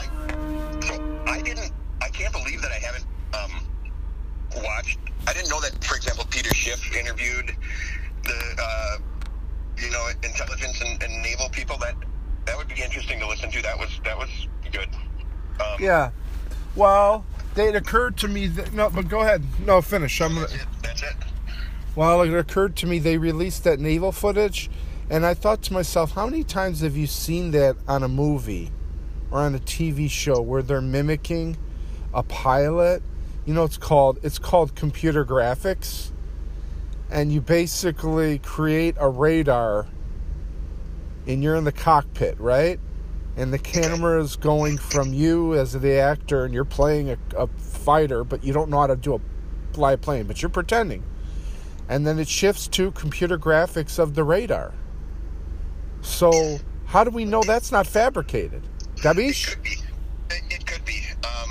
I can't believe that I haven't watched. I didn't know that, for example, Peter Schiff interviewed the, intelligence and naval people. That would be interesting to listen to. That was good.
Yeah. Well, it occurred to me that, no, but go ahead. No, finish.
That's it.
Well, it occurred to me they released that naval footage, and I thought to myself, how many times have you seen that on a movie or on a TV show where they're mimicking a pilot? It's called computer graphics, and you basically create a radar, and you're in the cockpit, right? And the camera is going from you as the actor, and you're playing a fighter, but you don't know how to fly a plane, but you're pretending. And then it shifts to computer graphics of the radar. So how do we know that's not fabricated? Gabish?
It could be.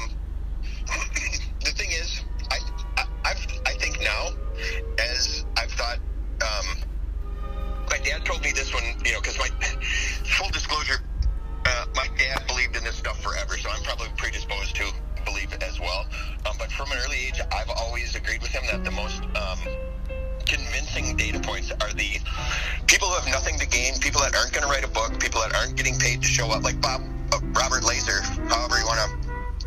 The thing is, I think now, as I've thought, my dad told me this one, because my full disclosure, my dad believed in this stuff forever, so I'm probably predisposed to believe it as well. But from an early age, I've always agreed with him that the most convincing data points are the people who have nothing to gain, people that aren't going to write a book, people that aren't getting paid to show up, like Robert Laser, however you want to.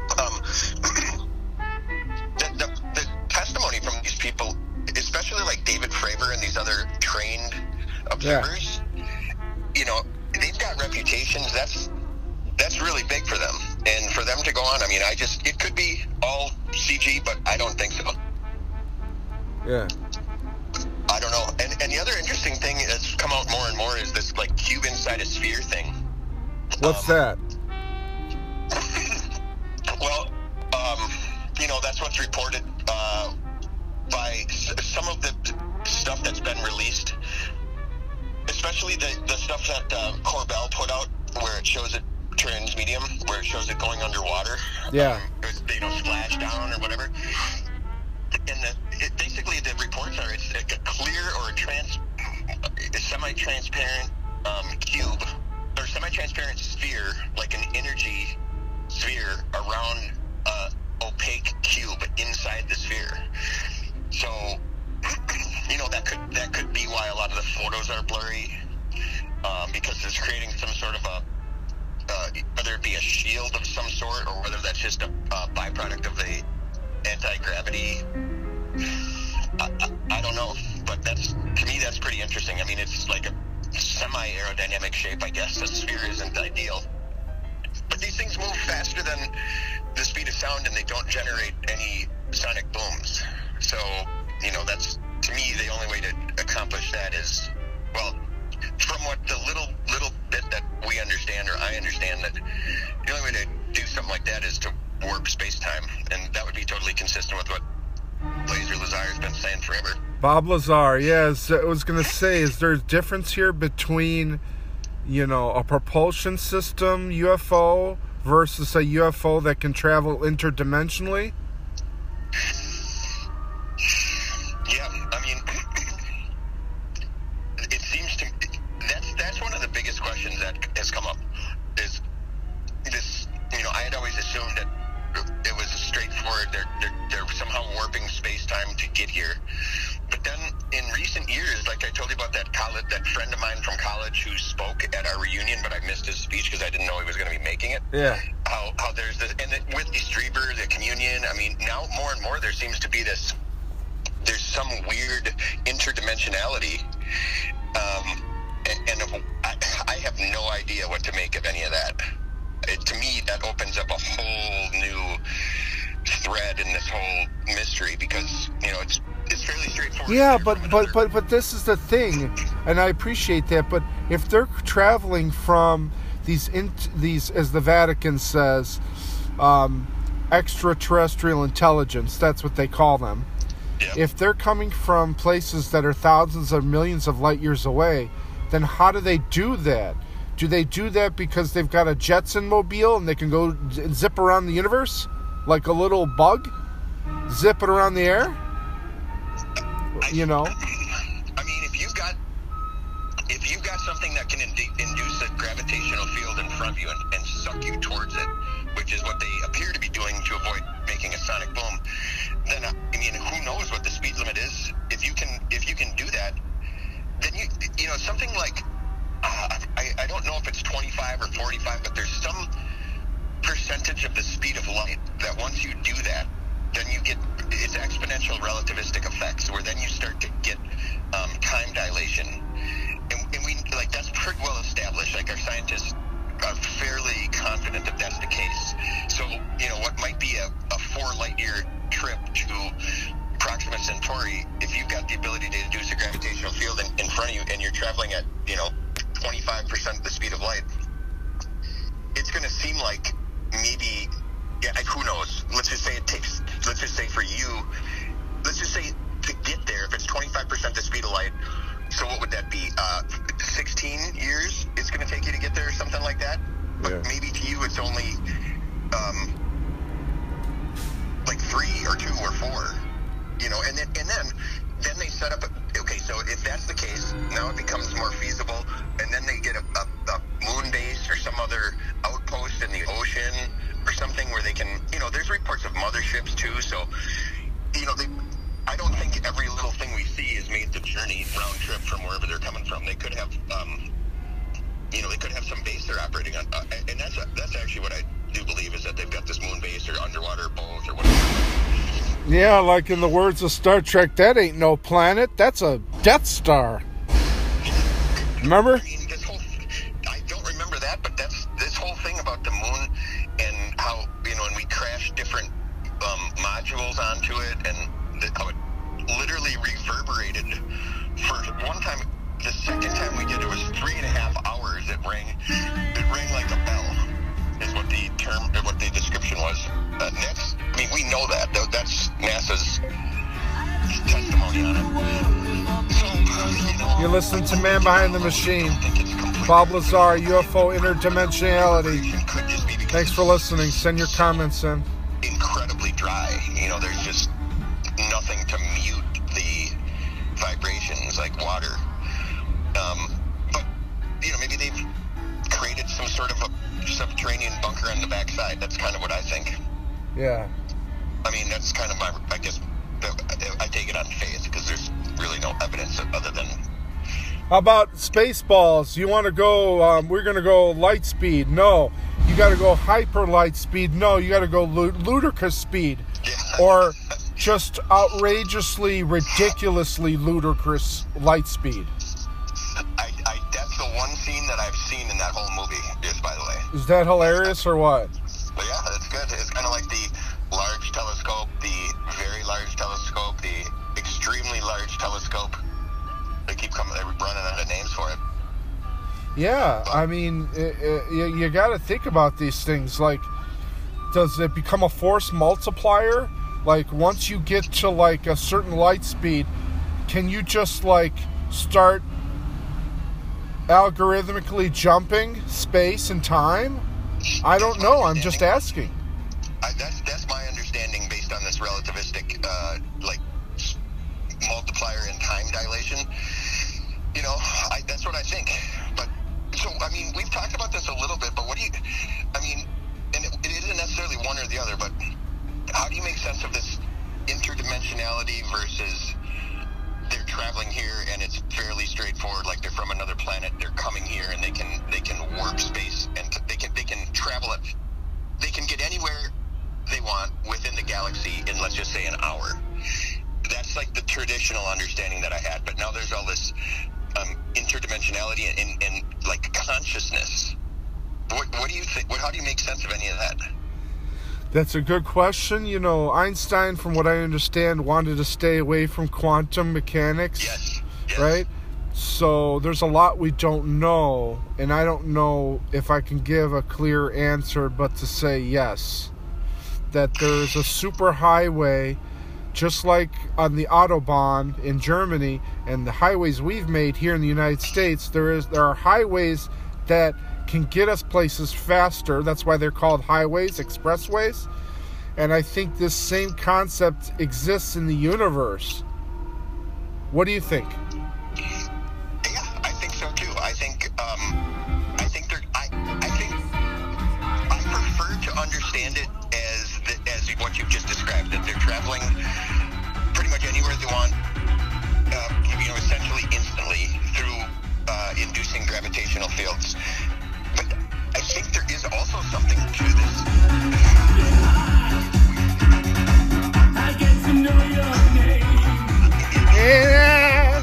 The testimony from these people, especially like David Fravor and these other trained observers, locations, that's really big for them. And for them to go on, I mean, it could be all CG, but I don't think so.
Yeah.
I don't know. And the other interesting thing that's come out more and more is this, like, cube inside a sphere thing.
What's that?
Well, that's what's reported by some of the stuff that's been released, especially the stuff that Corbell put out, where it shows it transmedium, where it shows it going underwater.
Yeah.
Splash down or whatever. And basically the reports are it's like a clear or a semi-transparent cube or semi-transparent sphere, like an energy sphere around opaque cube inside the sphere. So, that could be why a lot of the photos are blurry, because it's creating some sort of whether it be a shield of some sort or whether that's just a byproduct of the anti-gravity. I don't know, but to me that's pretty interesting. I mean, it's like a semi-aerodynamic shape, I guess. The sphere isn't ideal. But these things move faster than the speed of sound, and they don't generate any sonic booms. So, that's, to me, the only way to accomplish that is, well, from what the little bit that we understand, or I understand, that the only way to do something like that is to warp space-time, and that would be totally consistent with what Laser Lazar has been saying forever.
Bob Lazar, yes. I was going to say, is there a difference here between, a propulsion system UFO versus a UFO that can travel interdimensionally?
Yeah, I mean, it seems to me that's one of the biggest questions that has come up. Is this? I had always assumed that it was straightforward. They're somehow warping space-time to get here. But then in recent years, like I told you about that friend of mine from college who spoke at our reunion, but I missed his speech because I didn't know he was going to be making it.
Yeah.
How there's this, and with the Strieber, the communion, I mean, now more and more there seems to be there's some weird interdimensionality. And I have no idea what to make of any of that. To me, that opens up a whole new thread in this whole mystery, because it's fairly straightforward.
Yeah, but this is the thing, and I appreciate that. But if they're traveling from these, as the Vatican says, extraterrestrial intelligence, that's what they call them.
Yeah.
If they're coming from places that are thousands of millions of light years away, then how do they do that? Do they do that because they've got a Jetson mobile and they can go zip around the universe like a little bug? Zip it around the air?
I mean, if you've got something that can induce a gravitational field in front of you and suck you towards it, which is what they appear to be doing to avoid making a sonic boom, then who knows what the speed limit is? If you can do that, then something like I don't know if it's 25 or 45, but there's some percentage of the speed of light that once you do that, then you get it's exponential relativistic effects, where then you start to get time dilation, and we that's pretty well established. Like, our scientists are fairly confident that that's the case. So what might be a 4 light year trip to Proxima Centauri, if you've got the ability to induce a gravitational field in front of you, and you're traveling at 25% of the speed of light, it's going to seem like maybe, who knows? Let's just say for you, to get there, if it's 25% the speed of light, so what would that be? 16 years it's going to take you to get there, or something like that. But maybe to you it's only like 3 or 2 or 4. And then they set up okay, so if that's the case, now it becomes more feasible, and then they get a moon base or some other outpost in the ocean or something where they can, there's reports of motherships too, so I don't think every little thing we see is made the journey round trip from wherever they're coming from. They could have they could have some base they're operating on, and that's actually what I do believe, is that they've got this moon base or underwater both or whatever.
Yeah, like in the words of Star Trek, that ain't no planet. That's a Death Star. Remember?
I mean, don't remember that, but that's this whole thing about the moon and how, and we crashed different modules onto it, and how it literally reverberated. For one time, the second time we did it was 3.5 hours. It rang like a bell, is what the description was. Next, we know that. That's NASA's testimony on it. So,
You're listening to Man Behind the Machine. Bob Lazar, UFO Interdimensionality. Thanks for listening. Send your comments in.
Incredibly dry. There's just nothing to mute the vibrations like water. But, maybe they've created some sort of a subterranean bunker on the backside. That's kind of what I think.
Yeah.
That's kind of I guess, I take it on faith because there's really no evidence other than...
How about Spaceballs? You want to go, we're going to go light speed. No. You got to go hyper light speed. No, you got to go ludicrous speed. Or just outrageously, ridiculously ludicrous light speed.
That's the one scene that I've seen in that whole movie, just by the way.
Is that hilarious or what?
But yeah, that's good. It's kind of like the large telescope, the very large telescope, the extremely large telescope. They keep running out of names for it.
Yeah, you got to think about these things. Like, does it become a force multiplier? Like, once you get to, like, a certain light speed, can you just, like, start algorithmically jumping space and time? I don't know. I'm just asking.
That's my understanding based on this relativistic, multiplier and time dilation. That's what I think. But, so, we've talked about this a little bit, but what do you... and it isn't necessarily one or the other, but how do you make sense of this interdimensionality versus they're traveling here and it's fairly straightforward, like they're from another planet, they're coming here and they can warp space and they can travel it, they can get anywhere they want within the galaxy in, let's just say, an hour. That's like the traditional understanding that I had, but now there's all this interdimensionality and like consciousness. What do you think? How do you make sense of any of that?
That's a good question. Einstein, from what I understand, wanted to stay away from quantum mechanics.
Yes.
Right? So there's a lot we don't know, and I don't know if I can give a clear answer but to say yes. That there's a superhighway, just like on the Autobahn in Germany and the highways we've made here in the United States, there are highways that can get us places faster. That's why they're called highways, expressways. And I think this same concept exists in the universe. What do you think?
Yeah, I think so too. I think I prefer to understand it as what you've just described, that they're traveling pretty much anywhere they want, essentially instantly through inducing gravitational fields. But I think there is also something to this. I get to know your name. Yeah.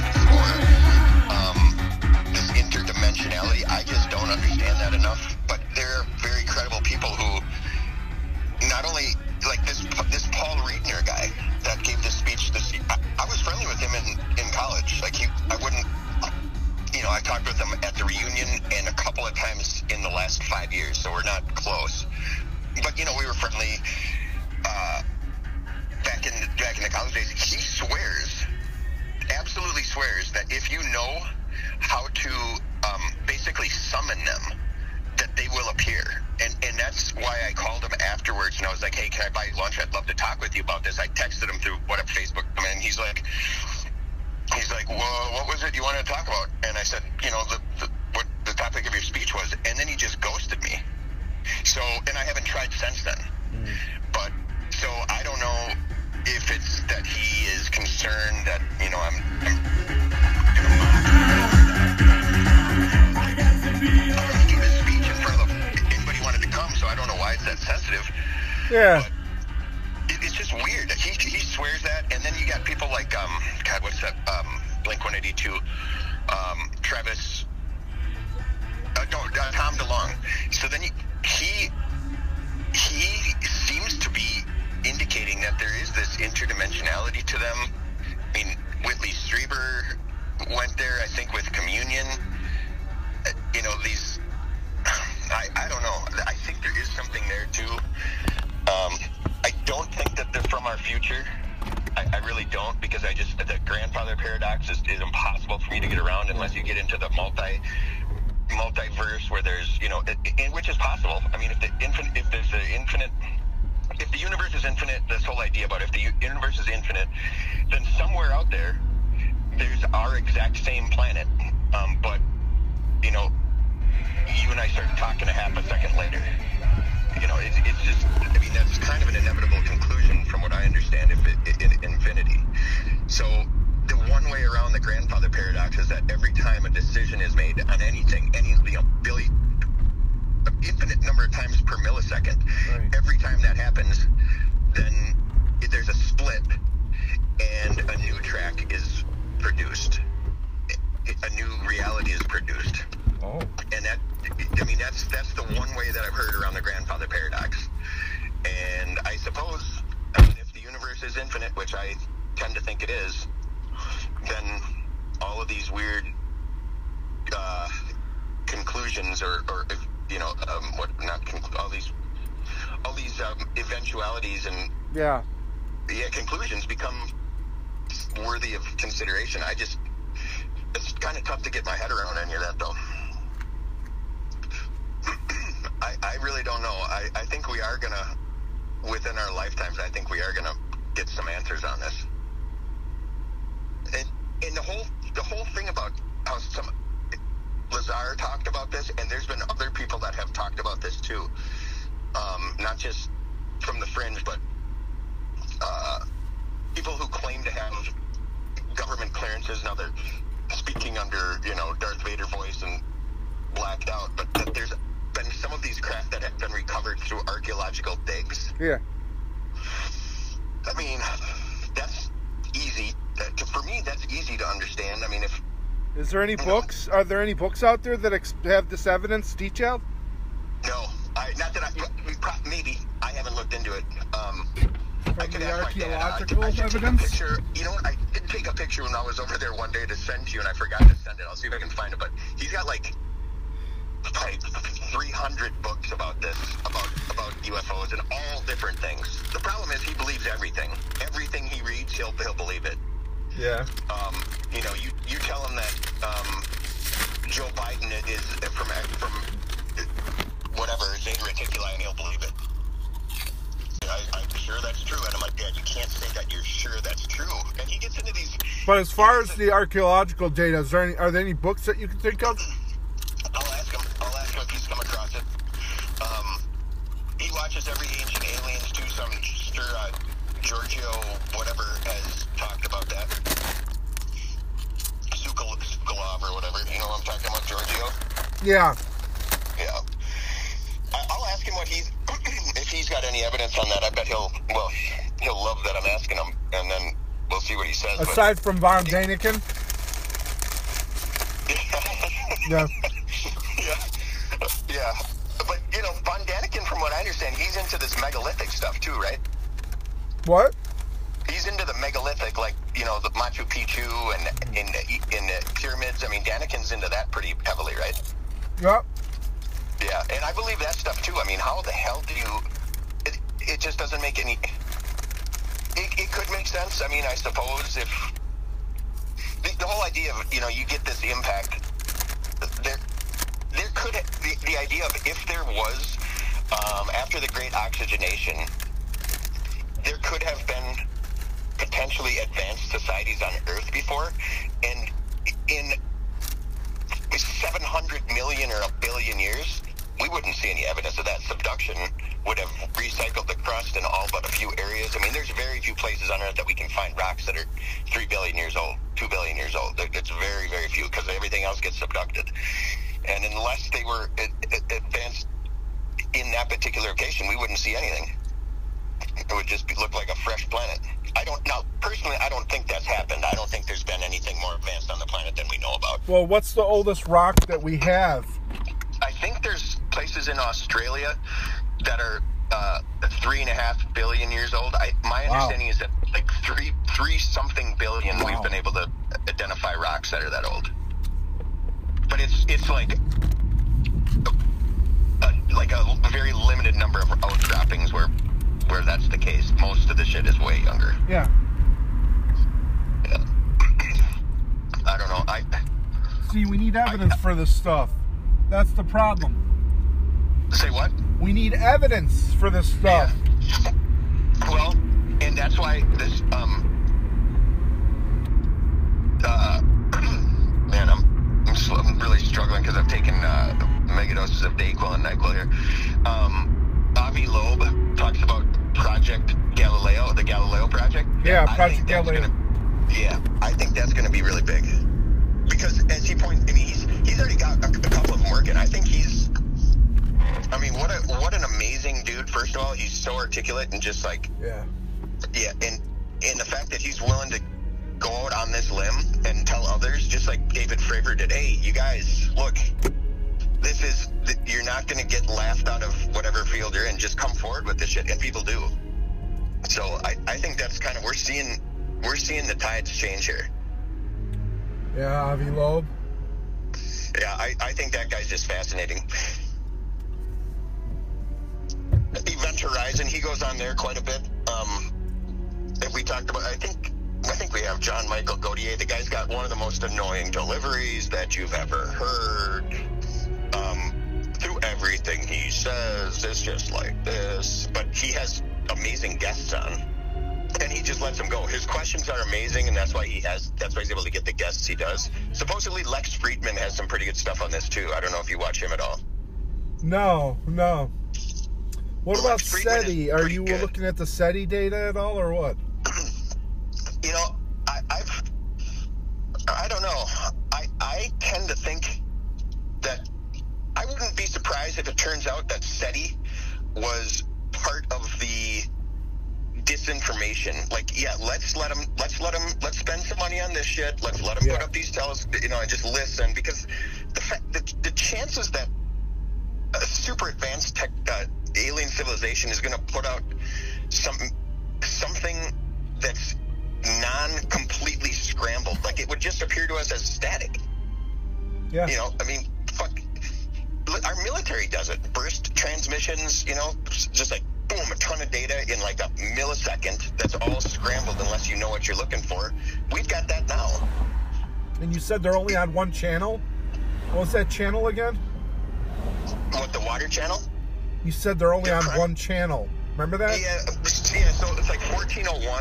This interdimensionality, I just don't understand that enough. But there are very credible people who not only, like this Paul Reitner guy that gave this speech. I was friendly with him in college. Like I wouldn't. I talked with him at the reunion and a couple of times in the last 5 years, so we're not close. But we were friendly back in the college days. He absolutely swears that if you know how to basically summon them, that they will appear. And that's why I called him afterwards, and I was like, hey, can I buy you lunch? I'd love to talk with you about this. I texted him through Facebook, and he's like, well, what was it you wanted to talk about? And I said, what the topic of your speech was. And then he just ghosted me. So, and I haven't tried since then. But, so I don't know if it's that he is concerned that, I'm do this speech in front of anybody wanted to come, so I don't know why it's that sensitive.
Yeah.
But it's just weird. He swears that, and then you got people like, what's that, Blink-182, Travis, So then he seems to be indicating that there is this interdimensionality to them. I mean, Whitley Strieber went there, I think, with communion. You know, these, I don't know. I think there is something there too. I don't think that they're from our future. I really don't, because the grandfather paradox is impossible for me to get around unless you get into the multiverse where there's, you know, which is possible. I mean, if the universe is infinite, this whole idea about if the universe is infinite, then somewhere out there's our exact same planet. But, you know, you and I started talking a half a second later. You know, it's just, I mean, that's kind of an inevitable conclusion from what I understand in infinity. So the one way around the grandfather paradox is that every time a decision is made on anything, infinite number of times per millisecond, right. Every time that happens, then there's a split and a new track is produced. A new reality is produced. Oh. And that, I mean, that's the one way that I've heard around the grandfather paradox. And I suppose, I mean, if the universe is infinite, which I tend to think it is, then all of these weird conclusions or you know, all these eventualities and conclusions become worthy of consideration. It's kind of tough to get my head around any of that, though. I really don't know. I think we are gonna, within our lifetimes, I think we are gonna get some answers on this. And the whole thing about how Lazar talked about this, and there's been other people that have talked about this too, not just from the fringe, but people who claim to have government clearances. Now they're speaking under, you know, Darth Vader voice and blacked out, but that there's been some of these craft that have been recovered through archaeological digs.
Yeah.
I mean, that's easy. For me, that's easy to understand. I mean,
is there any books? Are there any books out there that have this evidence detailed?
No, maybe. I haven't looked into it.
From the archaeological evidence?
You know what? I did take a picture when I was over there one day to send to you, and I forgot to send it. I'll see if I can find it. But he's got like 300 books about this, about UFOs and all different things. The problem is he believes everything. Everything he reads, he'll believe it.
Yeah.
You know, you tell him that Joe Biden is from whatever, Zeta Reticuli, and he'll believe it. I'm sure that's true. And I'm like, Dad, you can't say that you're sure that's true. And he gets into these...
But as far as the archaeological data, are there any books that you can think of?
I'll ask him if he's come across it. He watches every Ancient Aliens too, so I'm sure Giorgio, whatever, has talked about that. Sukalov or whatever. You know what I'm talking about, Giorgio?
Yeah.
Yeah. I'll ask him if he's got any evidence on that. I bet he'll love that I'm asking him, and then we'll see what he says.
Aside from Von Daniken? Yeah.
Yeah. But, you know, Von Daniken, from what I understand, he's into this megalithic stuff too, right?
What?
He's into the megalithic, like, you know, the Machu Picchu and in the pyramids. I mean, Daniken's into that pretty heavily, right?
Yep.
Yeah, and I believe that stuff too. I mean, how the hell do you... It just doesn't make any... It could make sense. I mean, I suppose if... The whole idea of, you know, you get this impact... There could... The idea of if there was, after the Great Oxygenation, there could have been potentially advanced societies on Earth before, and in 700 million or a billion years, we wouldn't see any evidence of that. Subduction would have recycled the crust in all but a few areas. I mean, there's very few places on Earth that we can find rocks that are 3 billion years old, 2 billion years old. It's very, very few, because everything else gets subducted. And unless they were advanced in that particular location, we wouldn't see anything. It would just look like a fresh planet. Personally, I don't think that's happened. I don't think there's been anything more advanced on the planet than we know about.
Well, what's the oldest rock that we have?
I think there's places in Australia that are 3.5 billion years old. My understanding is that like three something billion we've been able to identify rocks that are that old. But it's like a very limited number of outcroppings where that's the case. Most of the shit is way younger.
Yeah.
I don't know.
See, we need evidence for this stuff. That's the problem.
Say what?
We need evidence for this stuff.
Yeah. Well, and that's why this man, I'm really struggling because I've taken megadoses of Dayquil and NyQuil here. Avi Loeb talks about Project Galileo, the Galileo Project.
Yeah, Project Galileo.
I think that's going to be really big because, as he points, I mean, he's already got a couple of them working. I think he's. I mean, what an amazing dude. First of all, he's so articulate and just like and the fact that he's willing to go out on this limb and tell others, just like David Fravor did, hey, you guys, look, you're not going to get laughed out of whatever field you're in. Just come forward with this shit, and people do. So I think that's kind of we're seeing the tides change here.
Yeah, Avi Loeb.
Yeah, I think that guy's just fascinating. Event Horizon, he goes on there quite a bit. If we talked about, I think we have John Michael Gautier. The guy's got one of the most annoying deliveries that you've ever heard. Through everything he says, it's just like this. But he has amazing guests on, and he just lets them go. His questions are amazing, and that's why he's able to get the guests he does. Supposedly, Lex Friedman has some pretty good stuff on this too. I don't know if you watch him at all.
No. What about SETI? Are you looking at the SETI data at all, or what?
You know, I don't know. I tend to think that I wouldn't be surprised if it turns out that SETI was part of the disinformation. Like, yeah, let's spend some money on this shit. Let's let them put up these telescopes, and just listen, because the chances that a super advanced alien civilization is going to put out something that's non-completely scrambled, like it would just appear to us as static. Yeah. I mean, fuck. Our military does it. Burst transmissions, just like boom, a ton of data in like a millisecond. That's all scrambled unless you know what you're looking for. We've got that now.
And you said they're only on one channel? What's that channel again?
What, the water channel?
You said they're only on one channel. Remember that?
Yeah, so it's like 1401.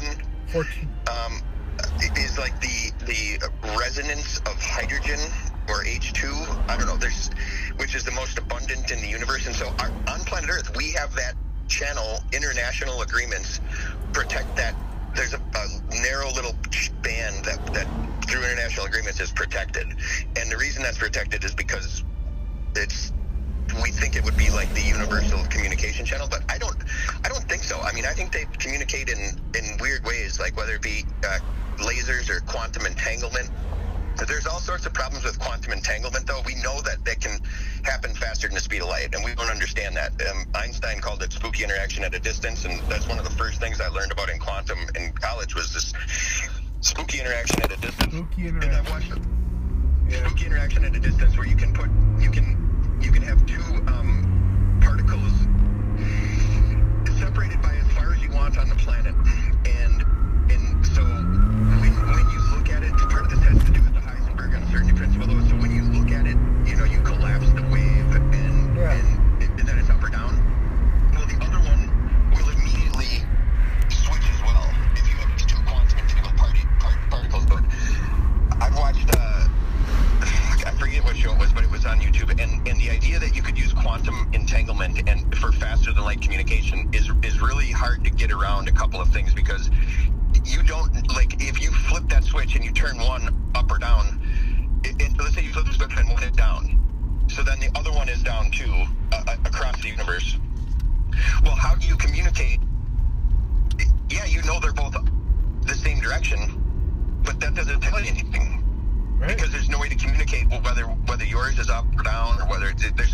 Is like the resonance of hydrogen, or H2. I don't know. Which is the most abundant in the universe. And so on planet Earth, we have that channel. International agreements protect that. There's a narrow little band that through international agreements is protected. And the reason that's protected is because we think it would be like the universal communication channel, but I don't think so. I mean, I think they communicate in weird ways, like whether it be lasers or quantum entanglement. There's all sorts of problems with quantum entanglement, though. We know that can happen faster than the speed of light, and we don't understand that. Einstein called it spooky interaction at a distance, and that's one of the first things I learned about in quantum in college was this spooky interaction at a distance.
Spooky interaction.
Spooky interaction at a distance, where you can have two particles separated by as far as you want on the planet, and so when you look at it, part of this has to do with the Heisenberg uncertainty principle, though. So when you look at it, you collapse the wave and then it's up or down. Well, the other one will immediately switch as well if you have these two quantum entangled particles. But I've watched I forget what show it was, but it was on YouTube, and the idea that you could use quantum entanglement and for faster than light communication is really hard to get around a couple of things, because you don't, like, if you flip that switch and you turn one up or down, let's say you flip the switch and one is down, so then the other one is down too, across the universe. Well, how do you communicate? Yeah, they're both the same direction, but that doesn't tell you anything. Right. Because there's no way to communicate whether yours is up or down, or whether there's no way.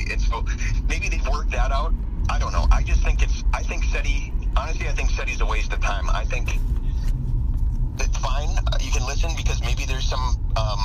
And so maybe they've worked that out. I don't know. I think SETI, honestly, I think SETI's a waste of time. I think it's fine. You can listen because maybe there's some,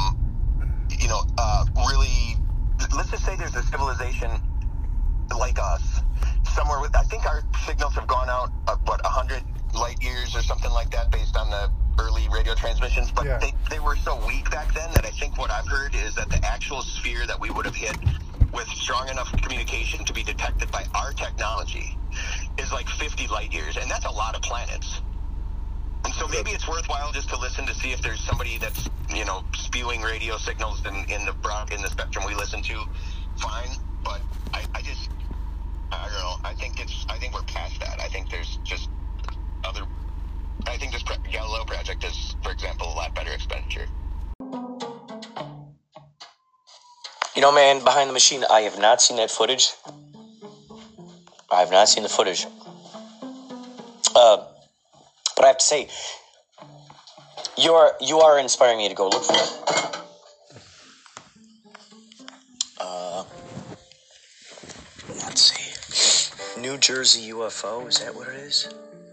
really, let's just say there's a civilization like us somewhere with, I think our signals have gone out, 100 light years or something like that based on the early radio transmissions, but they were so weak back then that I think what I've heard is that the actual sphere that we would have hit with strong enough communication to be detected by our technology is like 50 light years, and that's a lot of planets. And so maybe it's worthwhile just to listen to see if there's somebody that's, spewing radio signals in the spectrum we listen to. Fine, but I don't know. I think we're past that. I think there's just other. I think this Galileo project is, for example, a lot better expenditure.
Man, behind the machine, I have not seen that footage. I have not seen the footage. But I have to say, you are inspiring me to go look for it. Let's see. New Jersey UFO, is that what it is?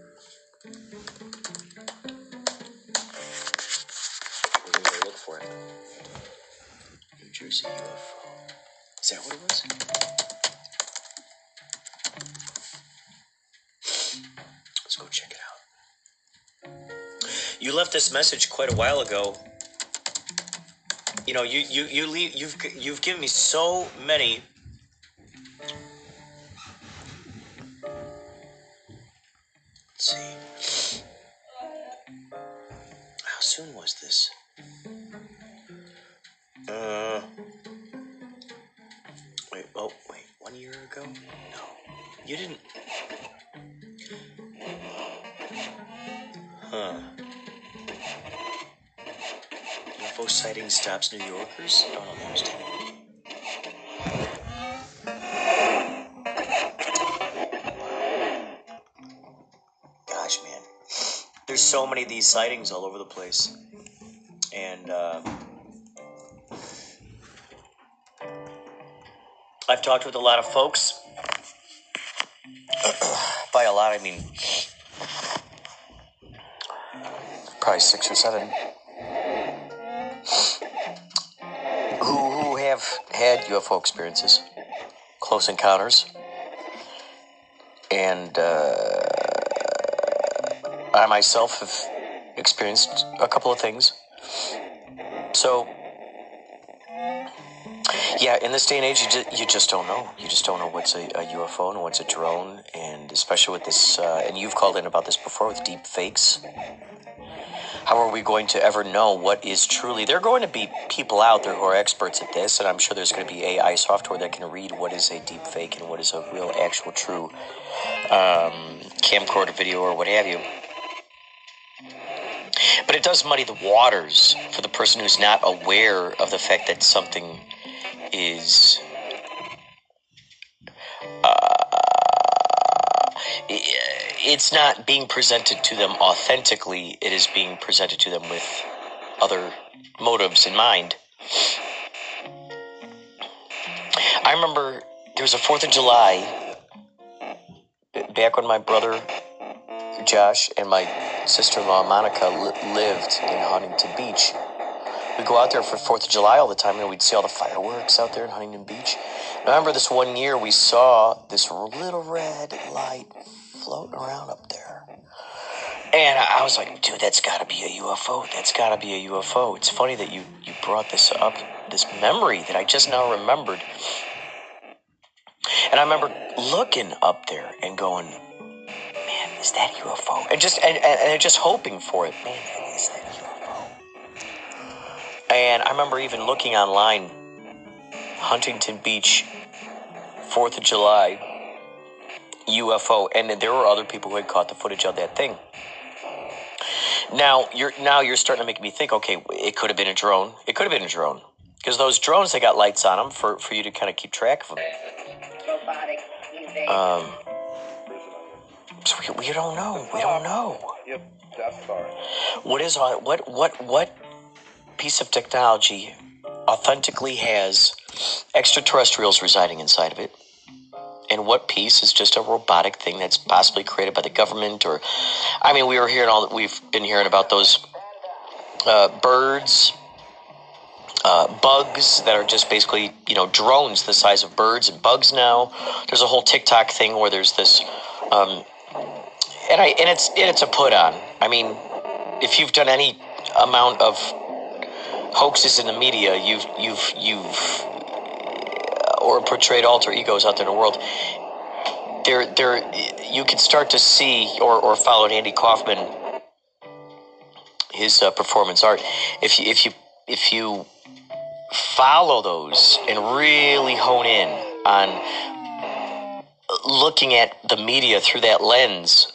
We're going to go look for it. New Jersey UFO. Is that what it was? Let's go check it out. You left this message quite a while ago. You've given me so many. Let's see. How soon was this? Wait, 1 year ago? No. You didn't. Huh. UFO sighting stops New Yorkers? I don't understand. Gosh, man. There's so many of these sightings all over the place. And, I've talked with a lot of folks. By a lot, I mean probably 6 or 7 who have had UFO experiences, close encounters, and I myself have experienced a couple of things. So, yeah, in this day and age, you just don't know. You just don't know what's a UFO and what's a drone, and especially with this, and you've called in about this before with deep fakes. How are we going to ever know what is truly? There are going to be people out there who are experts at this, and I'm sure there's going to be AI software that can read what is a deep fake and what is a real, actual, true camcorder video or what have you. But it does muddy the waters for the person who's not aware of the fact that something is it's not being presented to them authentically. It is being presented to them with other motives in mind. I remember there was a 4th of July back when my brother Josh and my sister-in-law Monica lived in Huntington Beach. We'd go out there for 4th of July all the time, and we'd see all the fireworks out there in Huntington Beach. And I remember this one year we saw this little red light floating around up there. And I was like, dude, that's got to be a UFO. That's got to be a UFO. It's funny that you brought this up, this memory that I just now remembered. And I remember looking up there and going, man, is that a UFO? And just hoping for it. Man, is that a UFO? And I remember even looking online, Huntington Beach, 4th of July, UFO, and there were other people who had caught the footage of that thing. Now you're starting to make me think, okay, it could have been a drone. It could have been a drone. Because those drones, they got lights on them for you to kind of keep track of them. So we don't know. We don't know.
Yep, that's far.
What piece of technology authentically has extraterrestrials residing inside of it, and what piece is just a robotic thing that's possibly created by the government. Or, I mean, we've been hearing about those birds, bugs that are just basically, drones the size of birds and bugs now. There's a whole TikTok thing where there's this, and it's a put on. I mean, if you've done any amount of hoaxes in the media, you've or portrayed alter egos out there in the world. There, you can start to see or follow Andy Kaufman, his performance art. If you follow those and really hone in on looking at the media through that lens,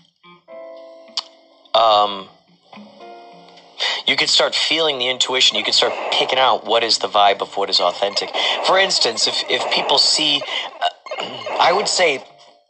you can start feeling the intuition. You can start picking out what is the vibe of what is authentic. For instance, if people see, I would say,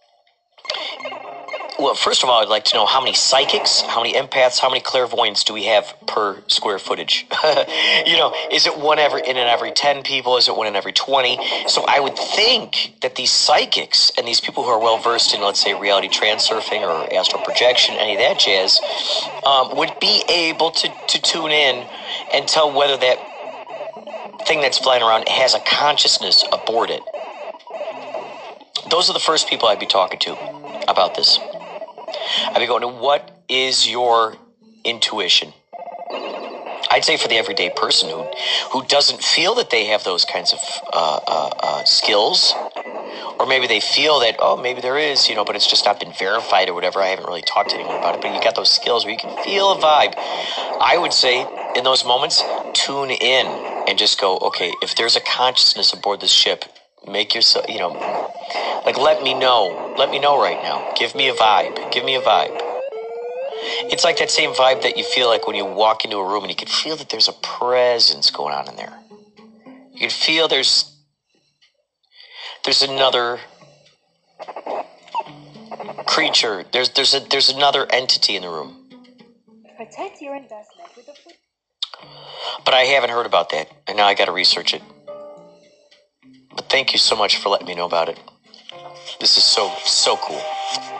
well, first of all, I'd like to know how many psychics, how many empaths, how many clairvoyants do we have per square footage? Is it one in every 10 people? Is it one in every 20? So I would think that these psychics and these people who are well-versed in, let's say, reality transurfing or astral projection, any of that jazz, would be able to tune in and tell whether that thing that's flying around has a consciousness aboard it. Those are the first people I'd be talking to about this. I'd be going to, what is your intuition? I'd say for the everyday person who doesn't feel that they have those kinds of skills, or maybe they feel that, maybe there is, but it's just not been verified or whatever. I haven't really talked to anyone about it, but you got those skills where you can feel a vibe. I would say in those moments, tune in and just go, okay, if there's a consciousness aboard this ship, make yourself, let me know. Let me know right now. Give me a vibe. Give me a vibe. It's like that same vibe that you feel like when you walk into a room and you can feel that there's a presence going on in there. You can feel there's another creature. There's another entity in the room.
Protect your investment with a...
But I haven't heard about that, and now I got to research it. But thank you so much for letting me know about it. This is so cool.